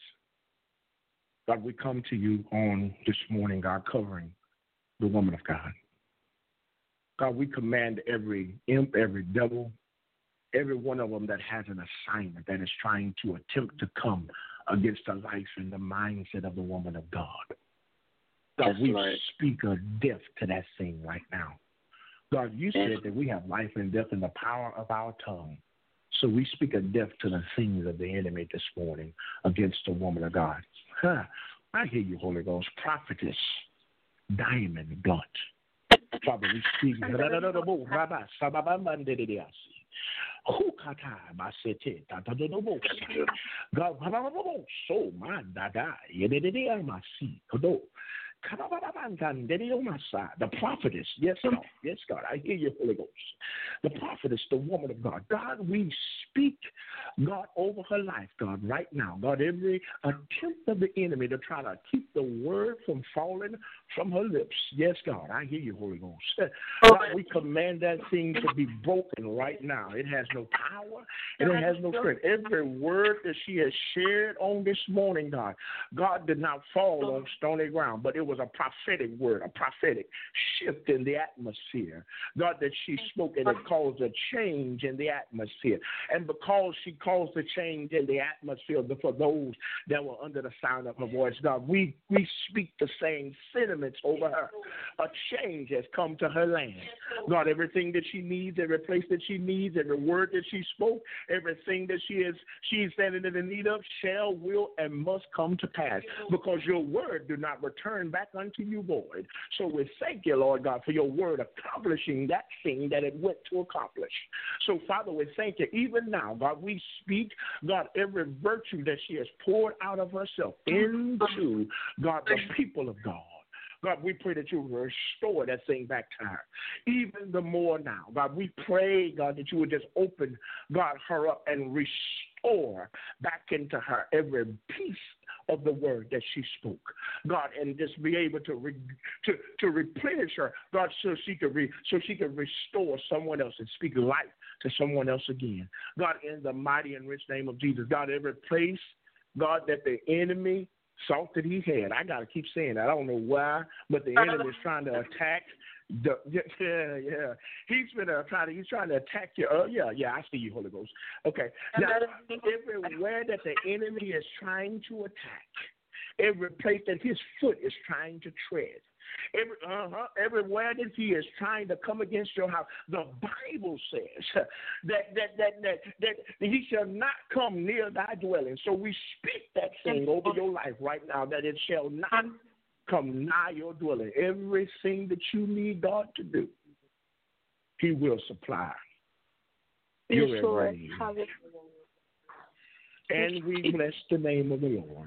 God, we come to you on this morning, God, covering the woman of God. God, we command every imp, every devil, every one of them that has an assignment that is trying to attempt to come against the life and the mindset of the woman of God. God, we speak of death to that thing right now. God, you said that we have life and death in the power of our tongue. So we speak of death to the things of the enemy this morning against the woman of God. I hear you, Holy Ghost. Prophetess Diamond Blunt. Father, we speak. God, so man, the prophetess, yes, God, I hear you, Holy Ghost. The prophetess, the woman of God. God, we speak, God, over her life, God, right now. God, every attempt of the enemy to try to keep the word from falling from her lips. Yes, God, I hear you, Holy Ghost. God, we command that thing to be broken right now. It has no power and it has no strength. Every word that she has shared on this morning, God, God did not fall on stony ground, but it was a prophetic word, a prophetic shift in the atmosphere. God, that she spoke and it caused a change in the atmosphere. And because she caused a change in the atmosphere for those that were under the sound of her voice, God, we speak the same sentiments over her. A change has come to her land. God, everything that she needs, every place that she needs, every word that she spoke, everything that she's standing in the need of shall, will, and must come to pass, because your word do not return back unto you void. So we thank you, Lord God, for your word accomplishing that thing that it went to accomplish. So, Father, we thank you. Even now, God, we speak, God, every virtue that she has poured out of herself into, God, the people of God. God, we pray that you restore that thing back to her. Even the more now, God, we pray, God, that you would just open, God, her up and restore back into her every piece of the word that she spoke, God, and just be able to replenish her, God, so she could restore someone else and speak life to someone else again. God, in the mighty and rich name of Jesus, God, every place, God, that the enemy thought that he had, I got to keep saying that. I don't know why, but the enemy is trying to attack. He's trying to attack you. I see you, Holy Ghost. Okay. Now, everywhere that the enemy is trying to attack, every place that his foot is trying to tread, everywhere that he is trying to come against your house, the Bible says that he shall not come near thy dwelling. So we speak that thing over your life right now, that it shall not come nigh your dwelling. Everything that you need God to do, he will supply. Your every need. And we bless the name of the Lord.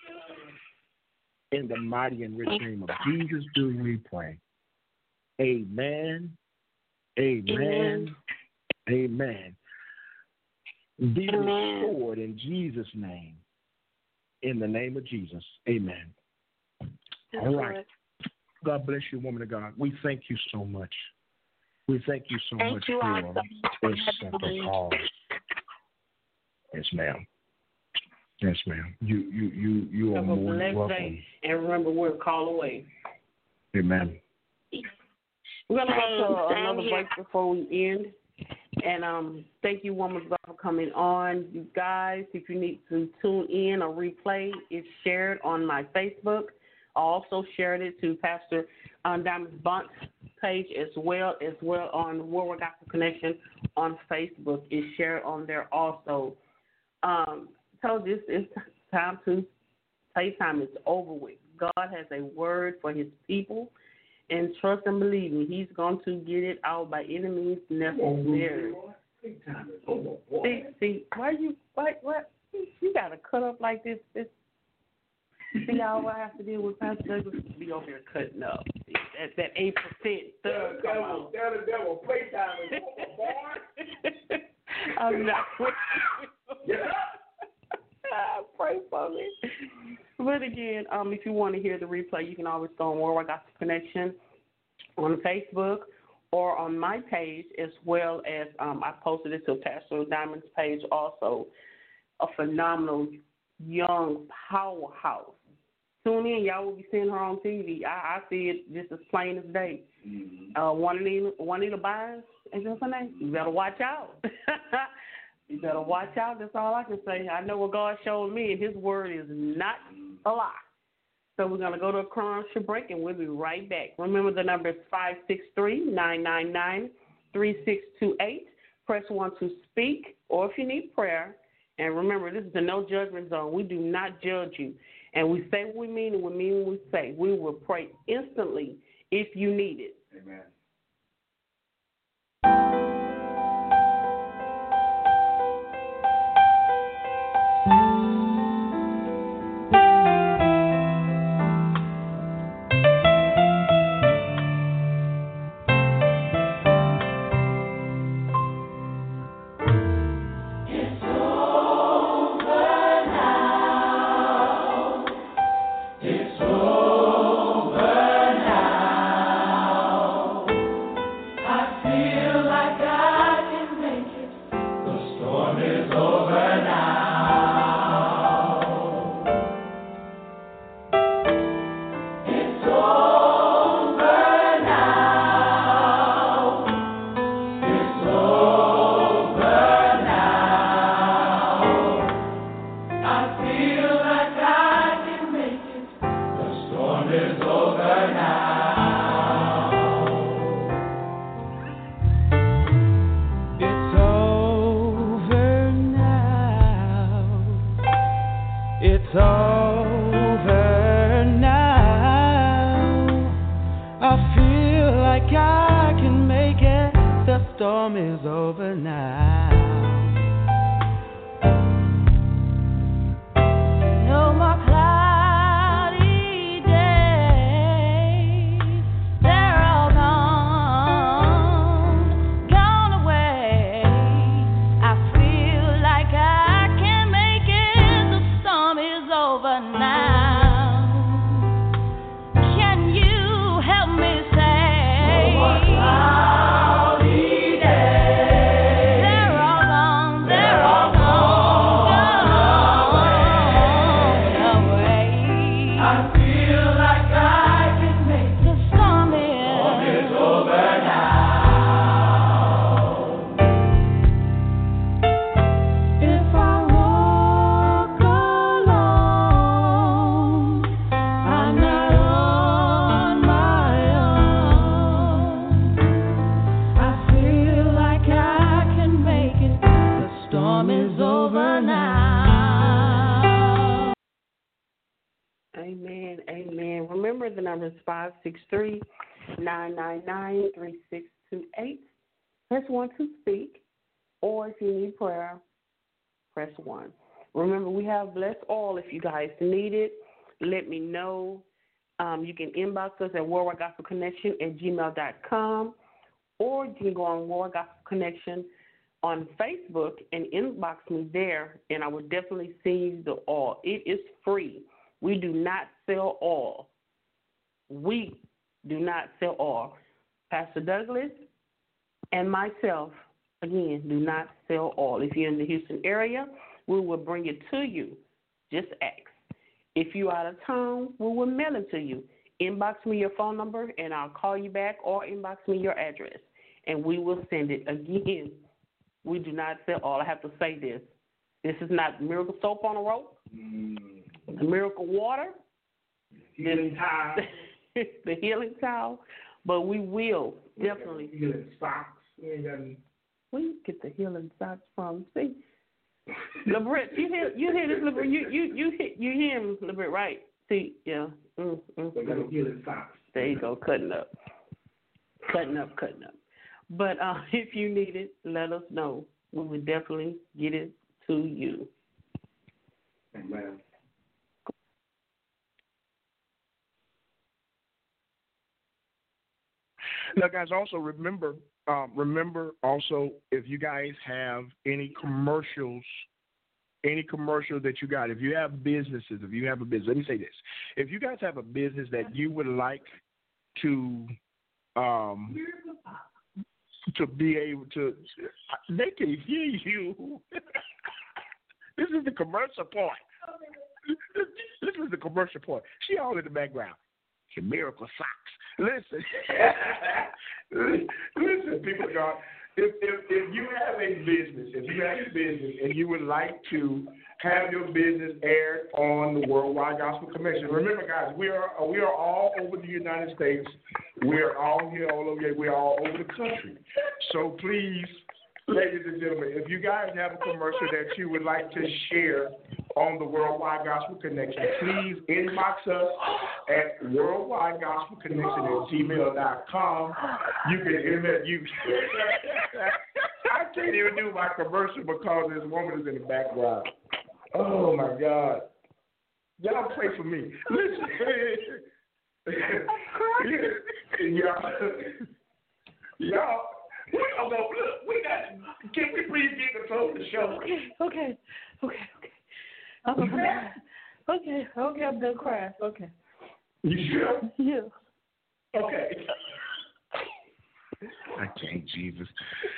In the mighty and rich name of Jesus do we pray. Amen. Amen. Amen. Be restored in Jesus' name. In the name of Jesus. Amen. All right. God bless you, woman of God. We thank you so much. We thank you so much for this simple call. Yes, ma'am. Yes, ma'am. You are more than welcome. And remember, we're a call away. Amen. We're going to go to another break before we end. And thank you, woman of God, for coming on. You guys, if you need to tune in or replay, it's shared on my Facebook. I also shared it to Pastor Diamond Bunt's page as well on World Gospel Connection on Facebook. It's shared on there also. So this is time to playtime is over with. God has a word for his people, and trust and believe me, he's going to get it out by any means necessary. See, what? You got to cut up like this. See all I have to deal with Pastor Douglas? Be over here cutting up. That 8% thug. Devil, playtime is over, boy. I'm not. Pray for me. But again, if you want to hear the replay, you can always go on World Gospel Connection on Facebook or on my page, as well as I posted it to Pastor Diamond's page also. A phenomenal young powerhouse. Tune in, y'all will be seeing her on TV. I see it just as plain as day. Juanita Bynes, is that her name? You better watch out. You better watch out. That's all I can say. I know what God showed me, and his word is not a lie. So we're going to go to a commercial break, and we'll be right back. Remember, the number is 563-999-3628. Press 1 to speak, or if you need prayer. And remember, this is the no judgment zone. We do not judge you. And we say what we mean, and we mean what we say. We will pray instantly if you need it. Amen. like I can make it. The storm is over now. No more cloudy days. They're all gone away. I feel like I can make it. The storm is over now. Can you help me say? No more cloudy days. They're all gone. They're all gone away. I feel like I can make it. The storm is over now. If I walk alone, I'm not on my own. I feel like I can make it. The storm is over now. Amen. Amen. Remember the number is 563-999-3628. Press 1 to speak, or if you need prayer, press 1. Remember, we have blessed all. If you guys need it, let me know. You can inbox us at worldwidegospelconnection@gmail.com, or you can go on World Gospel Connection on Facebook and inbox me there, and I will definitely send you the oil. It is free. We do not sell oil. We do not sell oil. Pastor Douglas and myself, again, do not sell oil. If you're in the Houston area, we will bring it to you. Just ask. If you're out of town, we will mail it to you. Inbox me your phone number, and I'll call you back, or inbox me your address, and we will send it. Again, we do not sell oil. I have to say this. This is not miracle soap on a rope, the miracle water, Healing towel. the healing towel, but we will definitely. Healing socks. We ain't got any. Where you get the healing socks from? See, LeBret, you hear this, LeBret? You hear him, LeBret, right? See, yeah. We got healing socks. There you go, cutting up. But if you need it, let us know. We will definitely get it to you. Amen. Now, guys, also remember also, if you guys have any commercials, any commercial that you got, if you have businesses, if you have a business, let me say this. If you guys have a business that you would like to be able to, they can hear you. This is the commercial part. This is the commercial part. She all in the background. Your miracle socks. Listen, people of God. If you have a business, and you would like to have your business aired on the Worldwide Gospel Connection, remember, guys, we are all over the United States. We are all here, all over. We are all over the country. So please, ladies and gentlemen, if you guys have a commercial that you would like to share on the Worldwide Gospel Connection, please inbox us at worldwidegospelconnection@gmail.com. You can I can't even do my commercial because this woman is in the background. Oh my God. Y'all pray for me. Listen. Y'all. Look, we got. Can we please get control of the show? Okay. Okay, I'm done crying. Okay. You sure? Yeah. Okay. I can't, Jesus.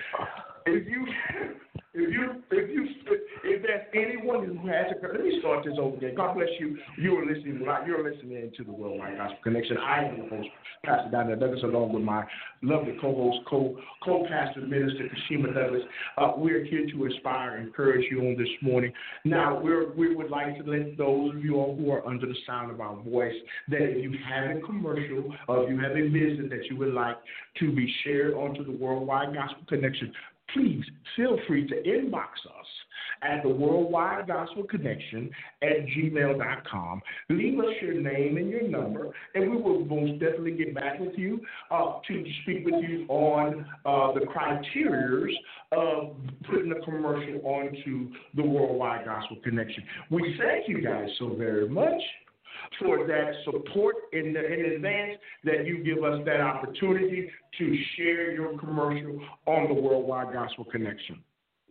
If there's anyone who has a, let me start this over there. God bless you. You're listening to the Worldwide Gospel Connection. I am your host, Pastor Daniel Douglas, along with my lovely co-host, co-pastor, Minister Kashima Douglas. We're here to inspire and encourage you on this morning. Now, we would like to let those of you all who are under the sound of our voice that if you have a commercial or if you have a business that you would like to be shared onto the Worldwide Gospel Connection, please feel free to inbox us at the Worldwide Gospel Connection at gmail.com. Leave us your name and your number, and we will most definitely get back with you to speak with you on the criteria of putting a commercial onto the Worldwide Gospel Connection. We thank you guys so very much for that support in advance that you give us that opportunity to share your commercial on the Worldwide Gospel Connection.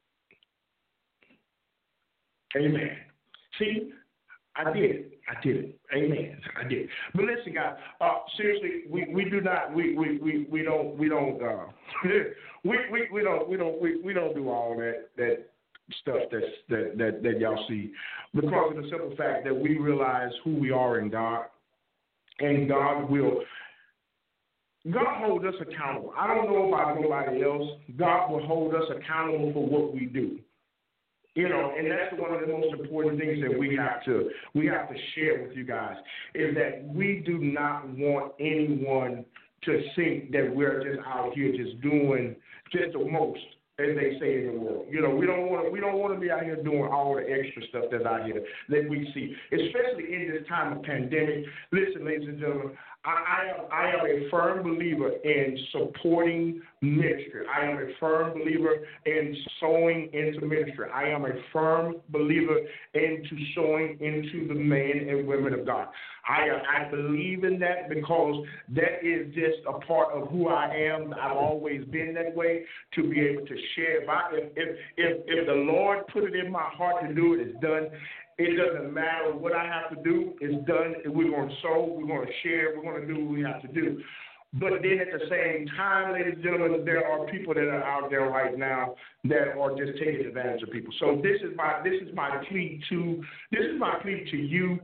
Amen. See, I did it. Amen. I did it. But listen, guys, seriously, we don't do all that stuff that y'all see, because of the simple fact that we realize who we are in God, and God holds us accountable. I don't know about nobody else. God will hold us accountable for what we do. And that's one of the most important things that we have to share with you guys, is that we do not want anyone to think that we're just out here just doing just the most, as they say in the world. We don't want to be out here doing all the extra stuff that's out here that we see, especially in this time of pandemic. Listen, ladies and gentlemen, I am a firm believer in supporting ministry. I am a firm believer in sowing into ministry. I am a firm believer into sowing into the men and women of God. I believe in that because that is just a part of who I am. I've always been that way, to be able to share. If the Lord put it in my heart to do it, it's done. It doesn't matter what I have to do. It's done. We're going to sow. We're going to share. We're going to do what we have to do. But then at the same time, ladies and gentlemen, there are people that are out there right now that are just taking advantage of people. So this is my plea to you.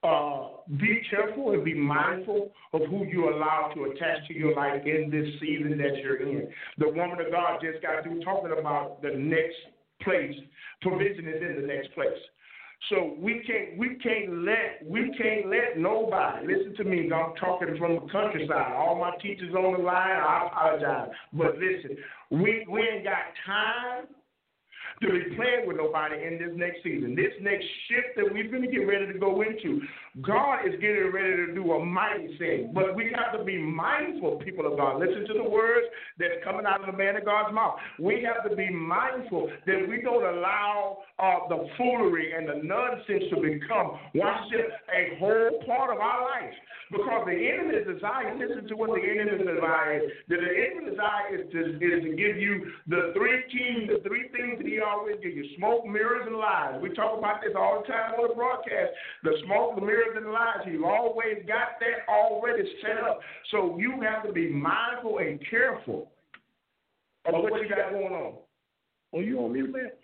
Be careful and be mindful of who you allow to attach to your life in this season that you're in. The woman of God just got through talking about the next place. Provision is in the next place. So we can't let nobody, listen to me, I'm talking from the countryside. All my teachers on the line, I apologize. But listen, we ain't got time to be playing with nobody in this next season. This next shift that we're going to get ready to go into, God is getting ready to do a mighty thing. But we have to be mindful, people of God. Listen to the words that's coming out of the man of God's mouth. We have to be mindful that we don't allow the foolery and the nonsense to become, watch this, a whole part of our life. Because the enemy's desire, listen to what the enemy's desire is. The enemy's desire is to give you the three things that he always gives you: smoke, mirrors, and lies. We talk about this all the time on the broadcast. The smoke, the mirrors, and the lies. He's always got that already set up. So you have to be mindful and careful of what you got going on. Oh, you on mute, man?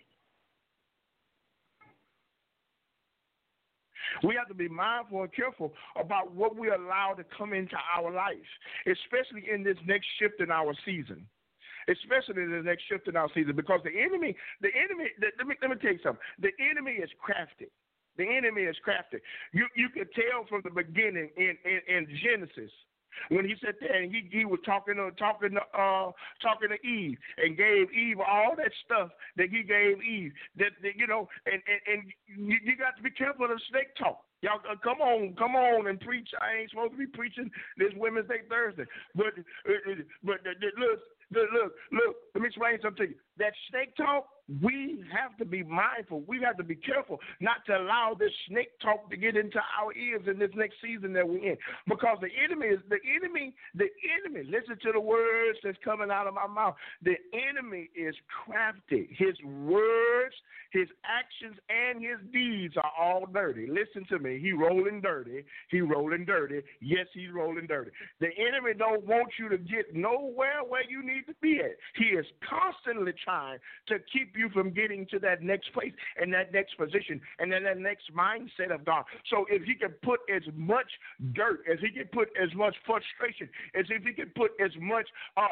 We have to be mindful and careful about what we allow to come into our life, especially in this next shift in our season. Especially in the next shift in our season, because the enemy. Let me tell you something. The enemy is crafty. The enemy is crafty. You could tell from the beginning in Genesis, when he sat there and he was talking to Eve and gave Eve all that stuff that he gave Eve. And you got to be careful of the snake talk. Y'all come on and preach. I ain't supposed to be preaching this Women's Day Thursday, but look. Let me explain something to you. That snake talk, we have to be mindful. We have to be careful not to allow this snake talk to get into our ears in this next season that we're in. Because the enemy, listen to the words that's coming out of my mouth. The enemy is crafty. His words, his actions, and his deeds are all dirty. Listen to me. He rolling dirty. Yes, he's rolling dirty. The enemy don't want you to get nowhere where you need to be at. He is constantly trying to keep you from getting to that next place and that next position and then that next mindset of God. So if he can put as much dirt, as he can put as much frustration, as if he can put as much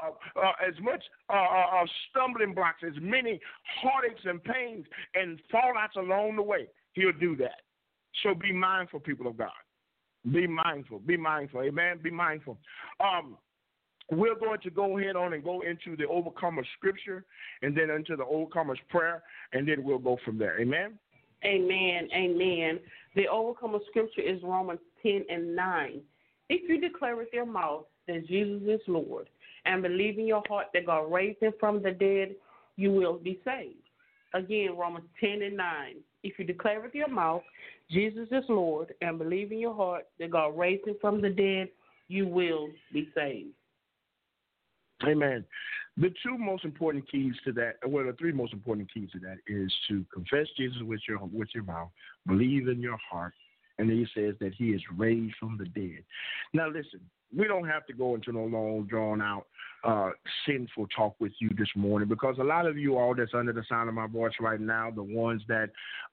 stumbling blocks, as many heartaches and pains and fallouts along the way, he'll do that. So be mindful, people of God. Be mindful. Amen. Be mindful. we're going to go ahead on and go into the overcomer scripture and then into the overcomer's prayer, and then we'll go from there. Amen? Amen. Amen. The overcomer scripture is Romans 10:9. If you declare with your mouth that Jesus is Lord and believe in your heart that God raised him from the dead, you will be saved. Again, Romans 10:9. If you declare with your mouth Jesus is Lord and believe in your heart that God raised him from the dead, you will be saved. Amen. The two most important keys to that, well, the three most important keys to that is to confess Jesus with your mouth, believe in your heart, and then he says that he is raised from the dead. Now, listen, we don't have to go into no long, drawn-out, sinful talk with you this morning, because a lot of you all that's under the sound of my voice right now, the ones that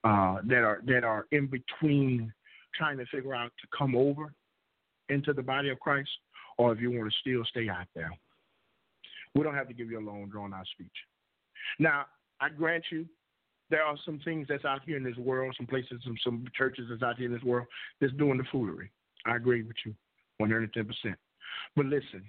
are in between trying to figure out to come over into the body of Christ, or if you want to still stay out there. We don't have to give you a long, drawn-out speech. Now, I grant you, there are some things that's out here in this world, some places, some churches that's out here in this world that's doing the foolery. I agree with you 110%. But listen,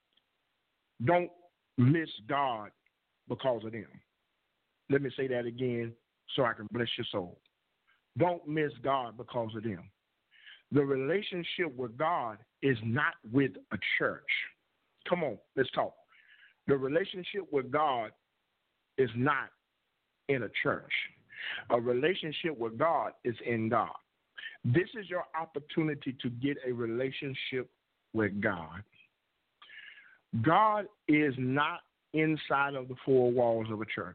don't miss God because of them. Let me say that again so I can bless your soul. Don't miss God because of them. The relationship with God is not with a church. Come on, let's talk. The relationship with God is not in a church. A relationship with God is in God. This is your opportunity to get a relationship with God. God is not inside of the four walls of a church.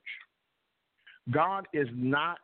God is not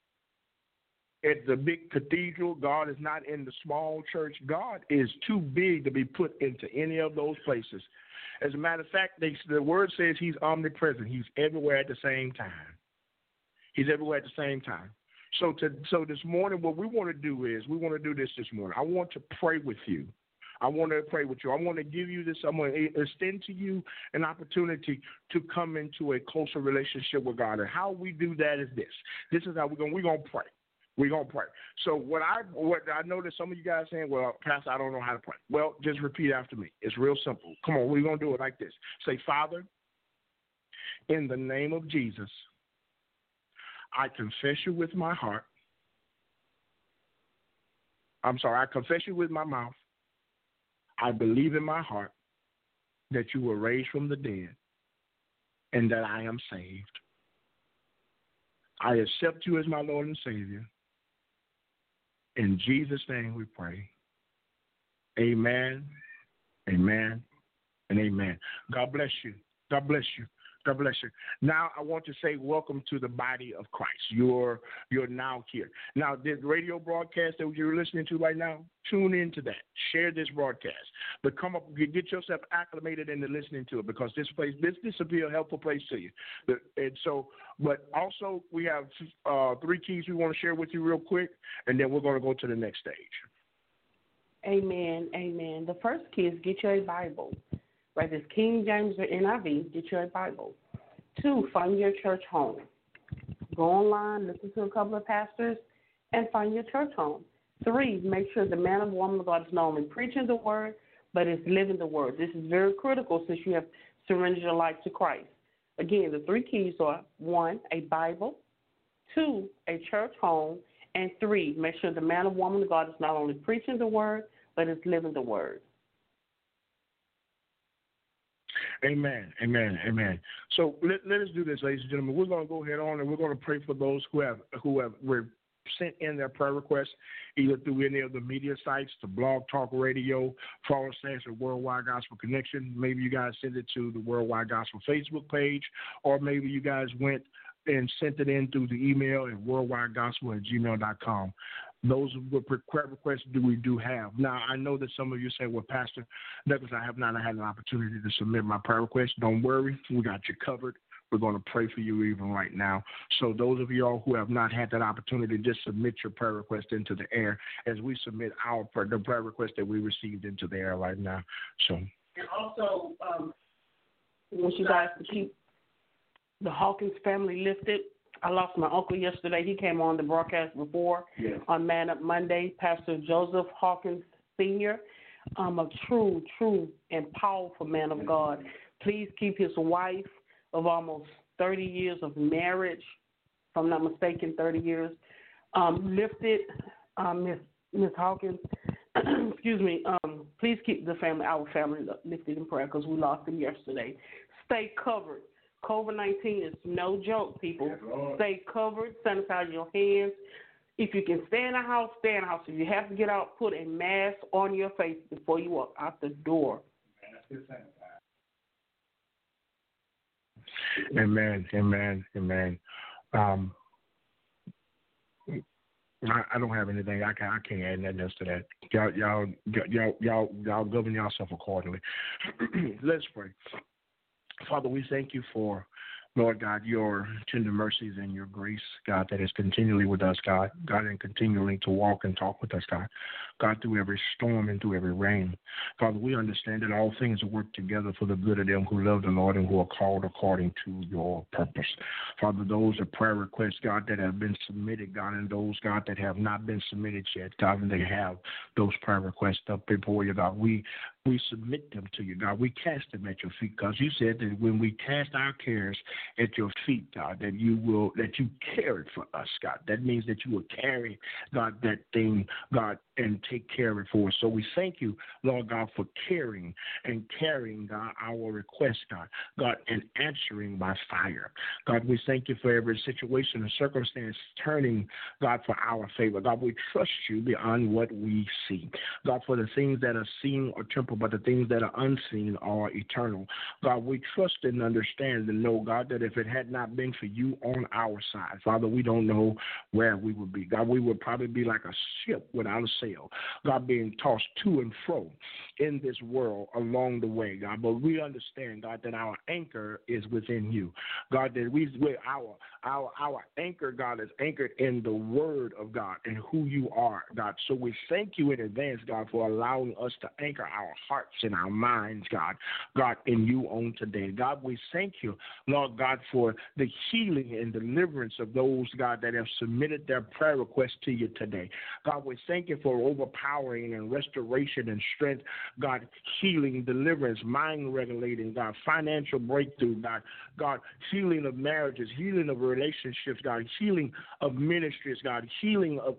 at the big cathedral. God is not in the small church. God is too big to be put into any of those places. As a matter of fact, the word says he's omnipresent. He's everywhere at the same time. He's everywhere at the same time. So this morning, what we want to do is we want to do this morning. I want to pray with you. I want to pray with you. I want to give you this. I'm going to extend to you an opportunity to come into a closer relationship with God. And how we do that is this. This is how we're going to pray. We're going to pray. So what I know that some of you guys saying, well, Pastor, I don't know how to pray. Well, just repeat after me. It's real simple. Come on, we're going to do it like this. Say, Father, in the name of Jesus, I confess you with my heart. I confess you with my mouth. I believe in my heart that you were raised from the dead and that I am saved. I accept you as my Lord and Savior. In Jesus' name we pray. Amen, amen, and amen. God bless you. God bless you. God bless you. Now I want to say welcome to the body of Christ. You're now here. Now, this radio broadcast that you're listening to right now, tune into that. Share this broadcast. But come up, get yourself acclimated into listening to it, because this will be a helpful place to you. But also we have 3 keys we want to share with you real quick, and then we're going to go to the next stage. Amen, amen. The first key is get you a Bible. Right, it's King James or NIV, get you a Bible. 2, find your church home. Go online, listen to a couple of pastors, and find your church home. 3, make sure the man or woman of God is not only preaching the word, but is living the word. This is very critical since you have surrendered your life to Christ. Again, the 3 keys are 1, a Bible, 2, a church home, and 3, make sure the man or woman of God is not only preaching the word, but is living the word. Amen, amen, amen. So let us do this, ladies and gentlemen. We're going to go ahead on and we're going to pray for those who have sent in their prayer requests, either through any of the media sites, the Blog Talk Radio, / Worldwide Gospel Connection. Maybe you guys sent it to the Worldwide Gospel Facebook page, or maybe you guys went and sent it in through the email at worldwidegospel@gmail.com. Those prayer requests we do have. Now, I know that some of you say, well, Pastor Douglas, I have not had an opportunity to submit my prayer request. Don't worry. We got you covered. We're going to pray for you even right now. So those of you all who have not had that opportunity, just submit your prayer request into the air as we submit the prayer request that we received into the air right now. So, and also, I want you guys to keep the Hawkins family lifted. I lost my uncle yesterday. He came on the broadcast before on Man Up Monday, Pastor Joseph Hawkins Sr. a true and powerful man of God. Please keep his wife of almost 30 years of marriage, if I'm not mistaken, 30 years, lifted. Miss Hawkins, excuse me, please keep our family lifted in prayer because we lost him yesterday. Stay covered. COVID-19 is no joke, people. Stay covered. Sanitize your hands. If you can stay in the house, stay in the house. If you have to get out, put a mask on your face before you walk out the door. Amen. I don't have anything. I can't add nothing else to that. Y'all govern yourself accordingly. Let's pray. Father, we thank you for, Lord God, your tender mercies and your grace, God, that is continually with us, God, and continually to walk and talk with us, God, through every storm and through every rain. Father, we understand that all things work together for the good of them who love the Lord and who are called according to your purpose. Father, those are prayer requests, God, that have been submitted, God, and those, God, that have not been submitted yet, God, and they have those prayer requests up before you, God. We submit them to you, God. We cast them at your feet because you said that when we cast our cares at your feet, God, that you care it for us, God. That means that you will carry, God, that thing, God, and take care of it for us. So we thank you, Lord God, for carrying, God, our request, God, and answering by fire. God, we thank you for every situation and circumstance turning, God, for our favor. God, we trust you beyond what we see. God, for the things that are seen or temporal, but the things that are unseen are eternal. God, we trust and understand and know, God, that if it had not been for you on our side, Father, we don't know where we would be. God, we would probably be like a ship without a sail, God, being tossed to and fro in this world along the way, God. But we understand, God, that our anchor is within you. God, that our anchor, God, is anchored in the word of God and who you are, God. So we thank you in advance, God, for allowing us to anchor our hearts and our minds, God, in you on today. God, we thank you, Lord God, for the healing and deliverance of those, God, that have submitted their prayer requests to you today. God, we thank you for overpowering and restoration and strength, God, healing, deliverance, mind regulating, God, financial breakthrough, God, healing of marriages, healing of relationships, God, healing of ministries, God, healing of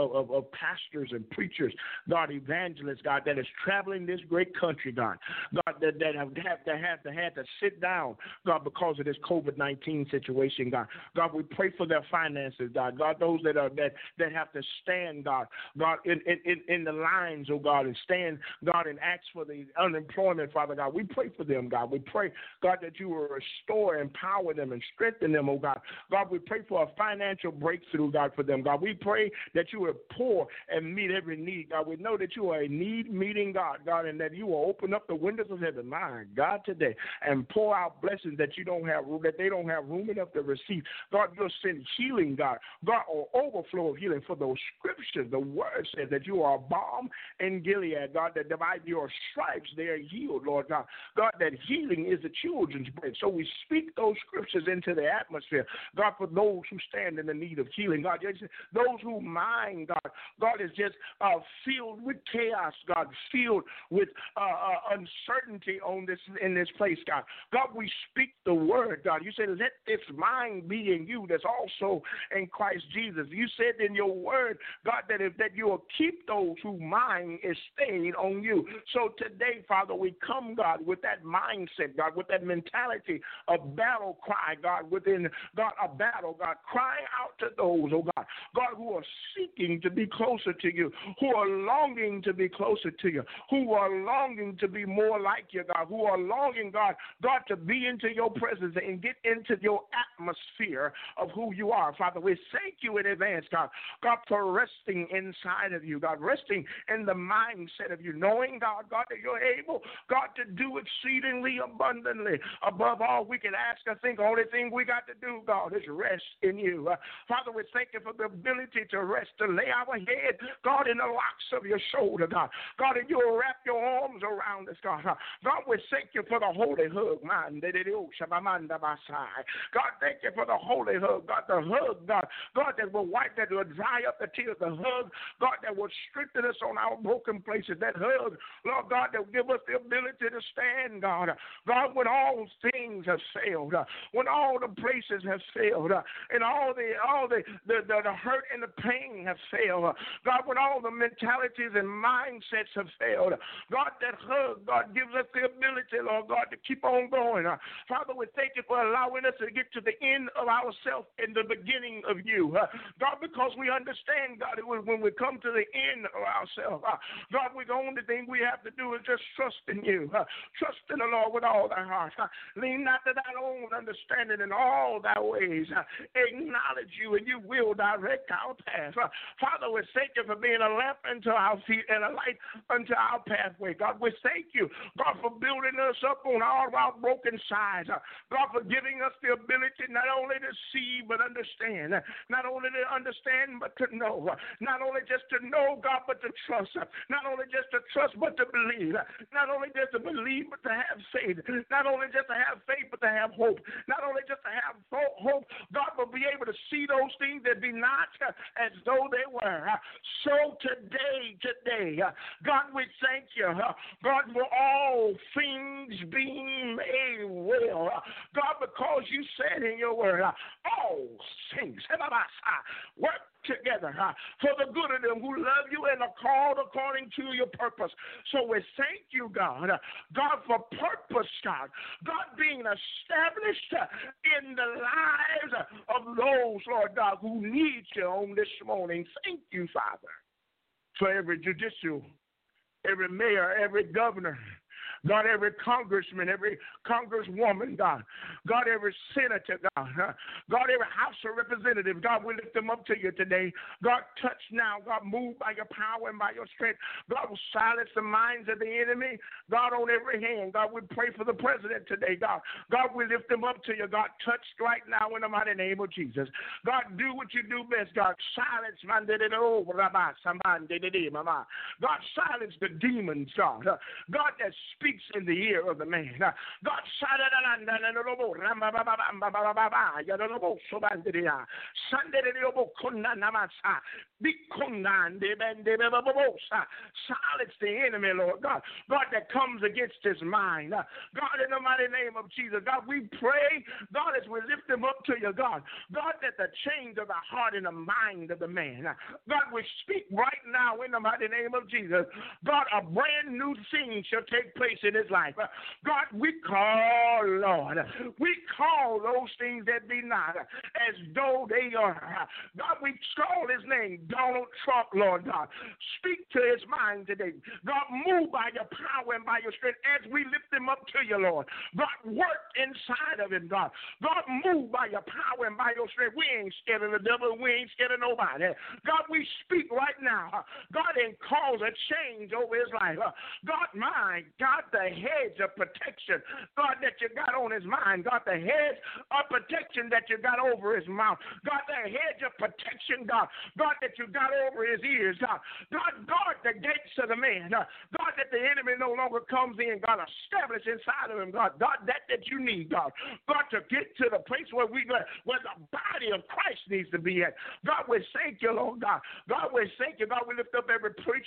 pastors and preachers, God, evangelists, God, that is traveling this great country, God, that have had to sit down, God, because of this COVID-19 situation, God. God, we pray for their finances, God, those that have to stand, God, in the lines, oh God, and stand, God, and ask for the unemployment, Father God. We pray for them, God. We pray, God, that you will restore, empower them, and strengthen them, oh God. God, we pray for a financial breakthrough, God, for them, God. We pray that you will pour and meet every need, God. We know that you are a need-meeting God, and that you will open up the windows of heaven, my God, today, and pour out blessings that they don't have room enough to receive. God, you'll send healing, God, or overflow of healing for those scriptures. The word says that you are a balm in Gilead, God, that by your stripes they are healed, Lord God. God, that healing is the children's bread. So we speak those scriptures into the atmosphere, God, for those who stand in the need of healing, God. Those who mind, God is just filled with chaos, God, filled with uncertainty in this place, God. God, we speak the word, God. You said, let this mind be in you that's also in Christ Jesus. You said in your word, God, that you will keep those whose mind is stayed on you. So today, Father, we come, God, with that mindset, God, with that mentality of battle cry, God, within, God, a battle, God, crying out to those, oh God, God, who are seeking to be closer to you, who are longing to be closer to you, who are longing to be more like you, God, who are longing, God, to be into your presence and get into your atmosphere of who you are. Father, we thank you in advance, God, for resting inside of you, God, resting in the mindset of you, knowing, God, that you're able, God, to do exceedingly abundantly above all we can ask or think. The only thing we got to do, God, is rest in you. Father, we thank you for the ability to rest, to lay our head, God, in the locks of your shoulder, God, and you'll wrap your arms around us, God. God, we thank you for the holy hug, man. God, thank you for the holy hug, God, the hug, God, that will wipe, that will dry up the tears, the hug, God, that will strengthen us on our broken places. That hug, Lord God, that will give us the ability to stand, God. God, when all things have failed, when all the places have failed, and all the hurt and the pain have failed, God, when all the mentalities and mindsets have failed, God, that hug, God, gives us the ability, Lord God, to keep on going. Father, we thank you for allowing us to get to the end of ourselves and the beginning of you. God, because we understand, God, when we come to the end of ourselves, God, the only thing we have to do is just trust in you. Trust in the Lord with all thy heart. Lean not to thy own understanding in all thy ways. Acknowledge you, and you will direct our path. Father, we thank you for being a lamp unto our feet and a light unto our pathway. God, we thank you, God, for building us up on all of our broken sides. God, for giving us the ability not only to see but understand. Not only to understand but to know. Not only just to know, God, but to trust. Not only just to trust but to believe. Not only just to believe but to have faith. Not only just to have faith but to have hope. Not only just to have hope, God, but be able to see those things that be not as though they were. So today, God, we thank you, God, for all things being made well. God, because you said in your word, all things work together for the good of them who love you and are called according to your purpose. So we thank you, God, for purpose, God being established in the lives of those, Lord God, who need you on this morning. Thank you, Father, for every judicial, every mayor, every governor, God, every congressman, every congresswoman, God, every senator, God, every House of Representatives, God, we lift them up to you today. God, touch now. God, move by your power and by your strength. God, will silence the minds of the enemy. God, on every hand. God, we pray for the president today, God. God, we lift them up to you. God, touch right now in the mighty name of Jesus. God, do what you do best, God. Silence, God, silence the demons, God. God, that speaks in the ear of the man. God, silence the enemy, Lord God. God, that comes against his mind. God, in the mighty name of Jesus, God, we pray, God, as we lift him up to you, God, that the change of the heart and the mind of the man, God, we speak right now in the mighty name of Jesus, God, a brand new thing shall take place in his life. God, we call, Lord, we call those things that be not as though they are. God, we call his name, Donald Trump, Lord God. Speak to his mind today. God, move by your power and by your strength as we lift him up to you, Lord. God, work inside of him, God. God, move by your power and by your strength. We ain't scared of the devil. We ain't scared of nobody. God, we speak right now, God, and cause a change over his life. God, my God, the hedge of protection, God, that you got on his mind. God, the hedge of protection that you got over his mouth. God, the hedge of protection, God, that you got over his ears. God, guard the gates of the man. God, that the enemy no longer comes in. God, establish inside of him. God, that you need, God, to get to the place where where the body of Christ needs to be at. God, we thank you, Lord God. God, we thank you. God, we lift up every preacher,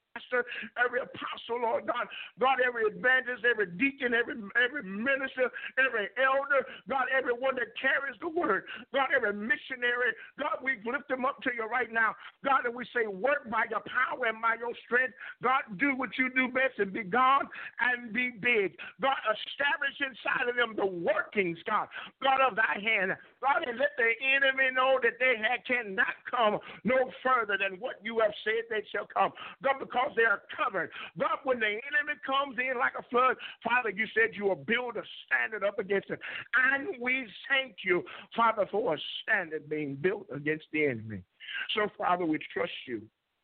every apostle, Lord God, every evangelist, every deacon, every minister, every elder, God, everyone that carries the word, God, every missionary, God, we lift them up to you right now, God, and we say, work by your power and by your strength, God, do what you do best and be God and be big, God, establish inside of them the workings, God, of thy hand, God, and let the enemy know that they cannot come no further than what you have said they shall come, God, because they are covered. God, when the enemy comes in like a flood, Father, you said you will build a standard up against it. And we thank you, Father, for a standard being built against the enemy. So, Father, we trust you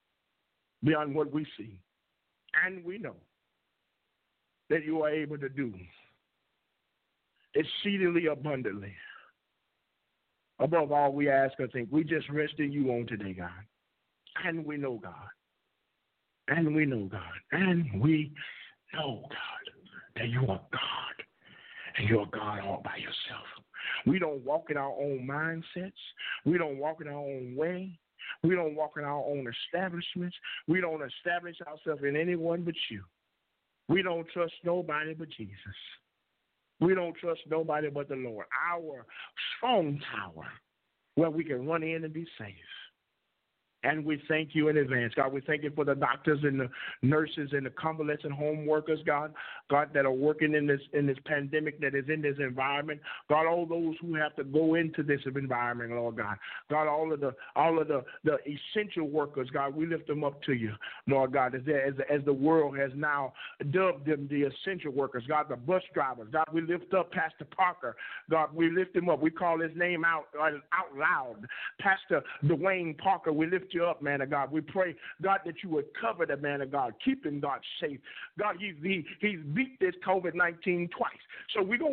beyond what we see. And we know that you are able to do exceedingly abundantly above all we ask or think. We just rest in you on today, God. And we know, God. And we know, God, that you are God, and you're God all by yourself. We don't walk in our own mindsets. We don't walk in our own way. We don't walk in our own establishments. We don't establish ourselves in anyone but you. We don't trust nobody but Jesus. We don't trust nobody but the Lord. Our strong tower where we can run in and be safe. And we thank you in advance, God. We thank you for the doctors and the nurses and the convalescent home workers, God, that are working in this pandemic, that is in this environment. God, all those who have to go into this environment, Lord God. God, all of the essential workers, God, we lift them up to you, Lord God, as the world has now dubbed them the essential workers. God, the bus drivers, God, we lift up Pastor Parker. God, we lift him up. We call his name out loud. Pastor Dwayne Parker, we lift you up, man of God. We pray, God, that you would cover the man of God, keep him, God, safe. God, he's beat this COVID-19 twice, so we know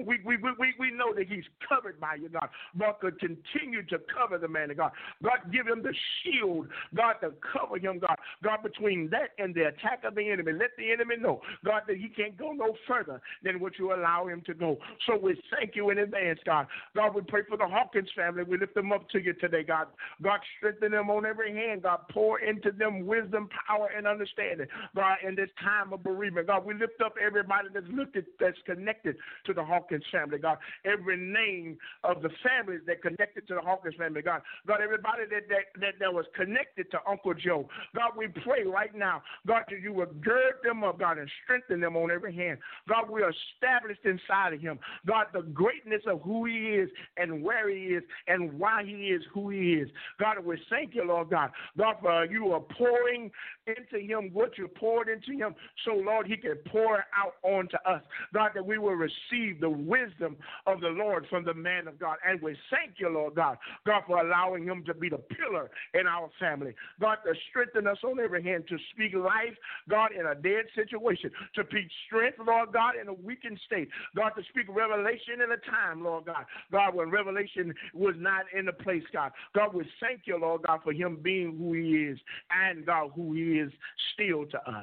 that he's covered by you, God. God, could continue to cover the man of God. God, give him the shield, God, to cover him, God. God, between that and the attack of the enemy, let the enemy know, God, that he can't go no further than what you allow him to go. So we thank you in advance, God. God, we pray for the Hawkins family. We lift them up to you today, God. God, strengthen them on every hand. God, pour into them wisdom, power, and understanding. God, in this time of bereavement, God, we lift up everybody that's connected to the Hawkins family, God. Every name of the families that connected to the Hawkins family, God. God, everybody that was connected to Uncle Joe. God, we pray right now, God, that you will gird them up, God, and strengthen them on every hand. God, we are established inside of him. God, the greatness of who he is and where he is and why he is who he is. God, we thank you, Lord God. God, for you are pouring into him what you poured into him, so, Lord, he can pour out onto us. God, that we will receive the wisdom of the Lord from the man of God. And we thank you, Lord God, God, for allowing him to be the pillar in our family. God, to strengthen us on every hand, to speak life, God, in a dead situation, to speak strength, Lord God, in a weakened state. God, to speak revelation in a time, Lord God. God, when revelation was not in the place, God. God, we thank you, Lord God, for him being who he is and, God, who he is still to us.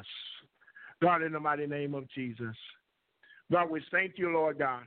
God, in the mighty name of Jesus. God, we thank you, Lord God.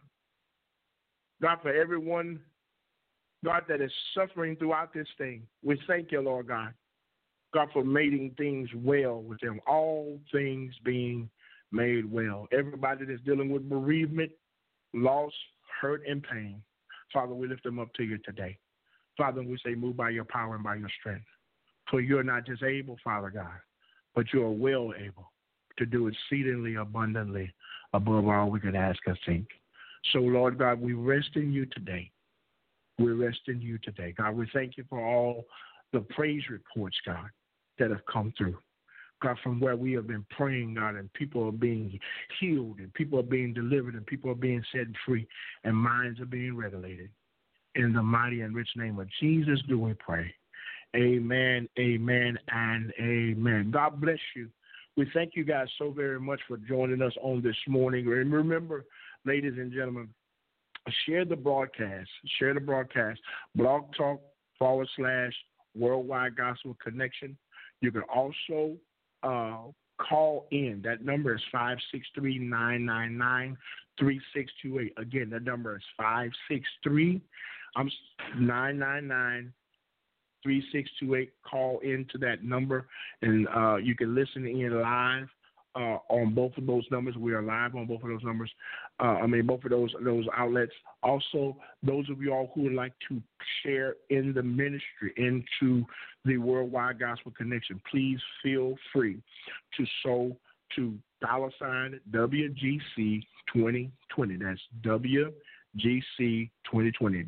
God, for everyone, God, that is suffering throughout this thing. We thank you, Lord God. God, for making things well with them. All things being made well. Everybody that's dealing with bereavement, loss, hurt, and pain. Father, we lift them up to you today. Father, we say move by your power and by your strength. For you're not just able, Father God, but you're well able to do exceedingly abundantly above all we could ask or think. So, Lord God, we rest in you today. We rest in you today. God, we thank you for all the praise reports, God, that have come through. God, from where we have been praying, God, and people are being healed, and people are being delivered, and people are being set free, and minds are being regulated. In the mighty and rich name of Jesus do we pray. Amen, amen, and amen. God bless you. We thank you guys so very much for joining us on this morning. And remember, ladies and gentlemen, share the broadcast. Share the broadcast. Blog Talk /Worldwide Gospel Connection. You can also call in. That number is 563-999-3628. Again, that number is 563-999-3628. Call into that number, and you can listen in live on both of those numbers. We are live on both of those numbers. Both of those outlets. Also, those of you all who would like to share in the ministry into the Worldwide Gospel Connection, please feel free to sow to $WGC 2020. That's WGC 2020.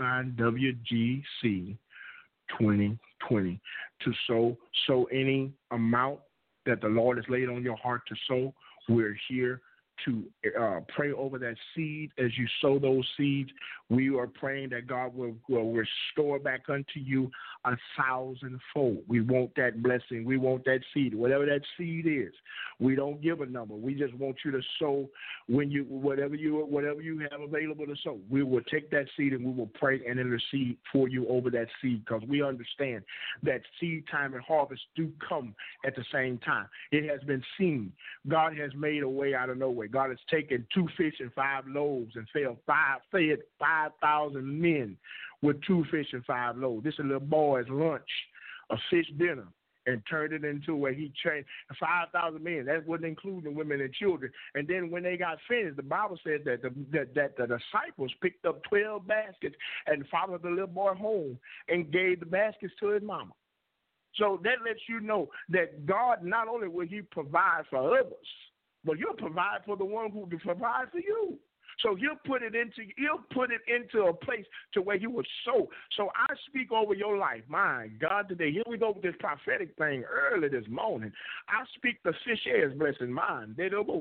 $WGC 2020. To sow any amount that the Lord has laid on your heart to sow. We're here to pray over that seed. As you sow those seeds, we are praying that God will restore back unto you 1,000-fold. We want that blessing. We want that seed, whatever that seed is. We don't give a number. We just want you to sow whatever you have available to sow. We will take that seed and we will pray and intercede for you over that seed, because we understand that seed time and harvest do come at the same time. It has been seen. God has made a way out of no way. God has taken 2 fish and 5 loaves and fed 5,000 men with 2 fish and 5 loaves. This is a little boy's lunch a fish dinner and turned it into where he trained 5,000 men. That wasn't including women and children. And then when they got finished, the Bible said that the disciples picked up 12 baskets and followed the little boy home and gave the baskets to his mama. So that lets you know that God, not only will he provide for others, but he'll provide for the one who can provide for you. So he'll put it into a place to where you will sow. So I speak over your life. My God, today, here we go with this prophetic thing early this morning. I speak the fish eggs blessing mine.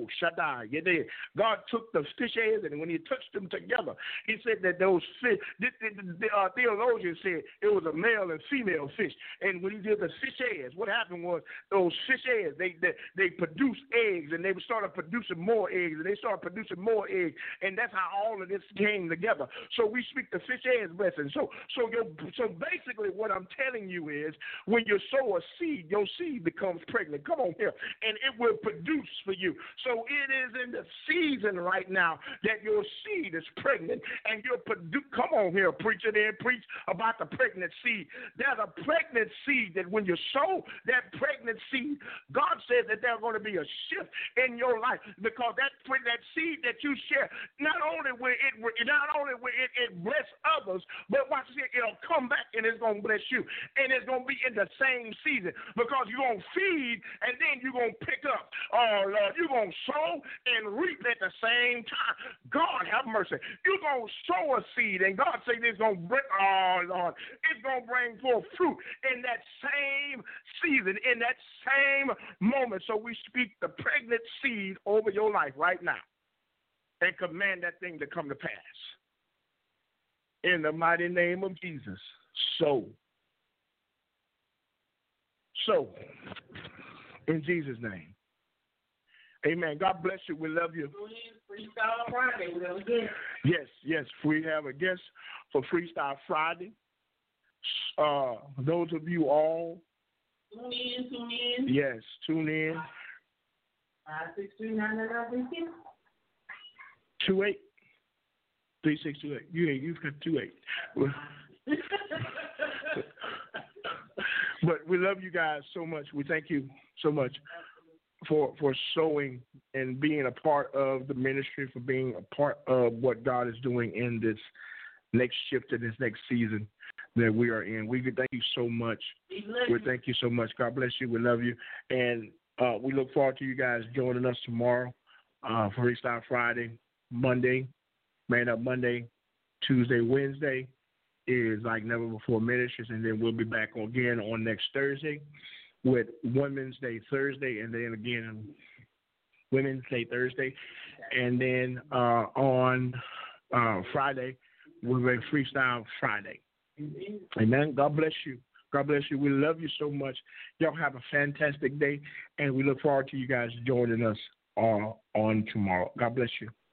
God took the fish eggs, and when he touched them together, he said that those fish, the theologian said it was a male and female fish. And when he did the fish eggs, what happened was those fish eggs, they produced eggs, and they started producing more eggs, and they started producing more eggs. And that's how all of this came together. So we speak the fish eggs blessing. So basically what I'm telling you is when you sow a seed, your seed becomes pregnant. Come on here. And it will produce for you. So it is in the season right now that your seed is pregnant and you're come on here, preacher, then preach about the pregnant seed. There's a pregnant seed that when you sow that pregnant seed, God says that there's going to be a shift in your life because that seed that you share, not only will it bless others, but watch this, it'll come back and it's going to bless you. And it's going to be in the same season because you're going to feed and then you're going to pick up. Oh, Lord, you're going to sow and reap at the same time. God have mercy. You're going to sow a seed and God says it's going to bring, oh, Lord, it's going to bring forth fruit in that same season, in that same moment. So we speak the pregnant seed over your life right now and command that thing to come to pass. In the mighty name of Jesus. So, in Jesus' name. Amen. God bless you. We love you. Freestyle Friday. We're going to get it. Yes. We have a guest for Freestyle Friday. Those of you all. Tune in. Yes, tune in. 563-999-32. 28 3628. You've got 28. But we love you guys so much. We thank you so much for sowing and being a part of the ministry, for being a part of what God is doing in this next shift, in this next season that we are in. We thank you so much. We thank you so much. God bless you. We love you. And we look forward to you guys joining us tomorrow for Freestyle Friday. Monday, Man Up Monday, Tuesday, Wednesday is like never before ministries, and then we'll be back again on next Thursday with Women's Day Thursday, and then again Women's Day Thursday, and then on Friday we'll be Freestyle Friday. Amen. God bless you. God bless you. We love you so much. Y'all have a fantastic day, and we look forward to you guys joining us on tomorrow. God bless you.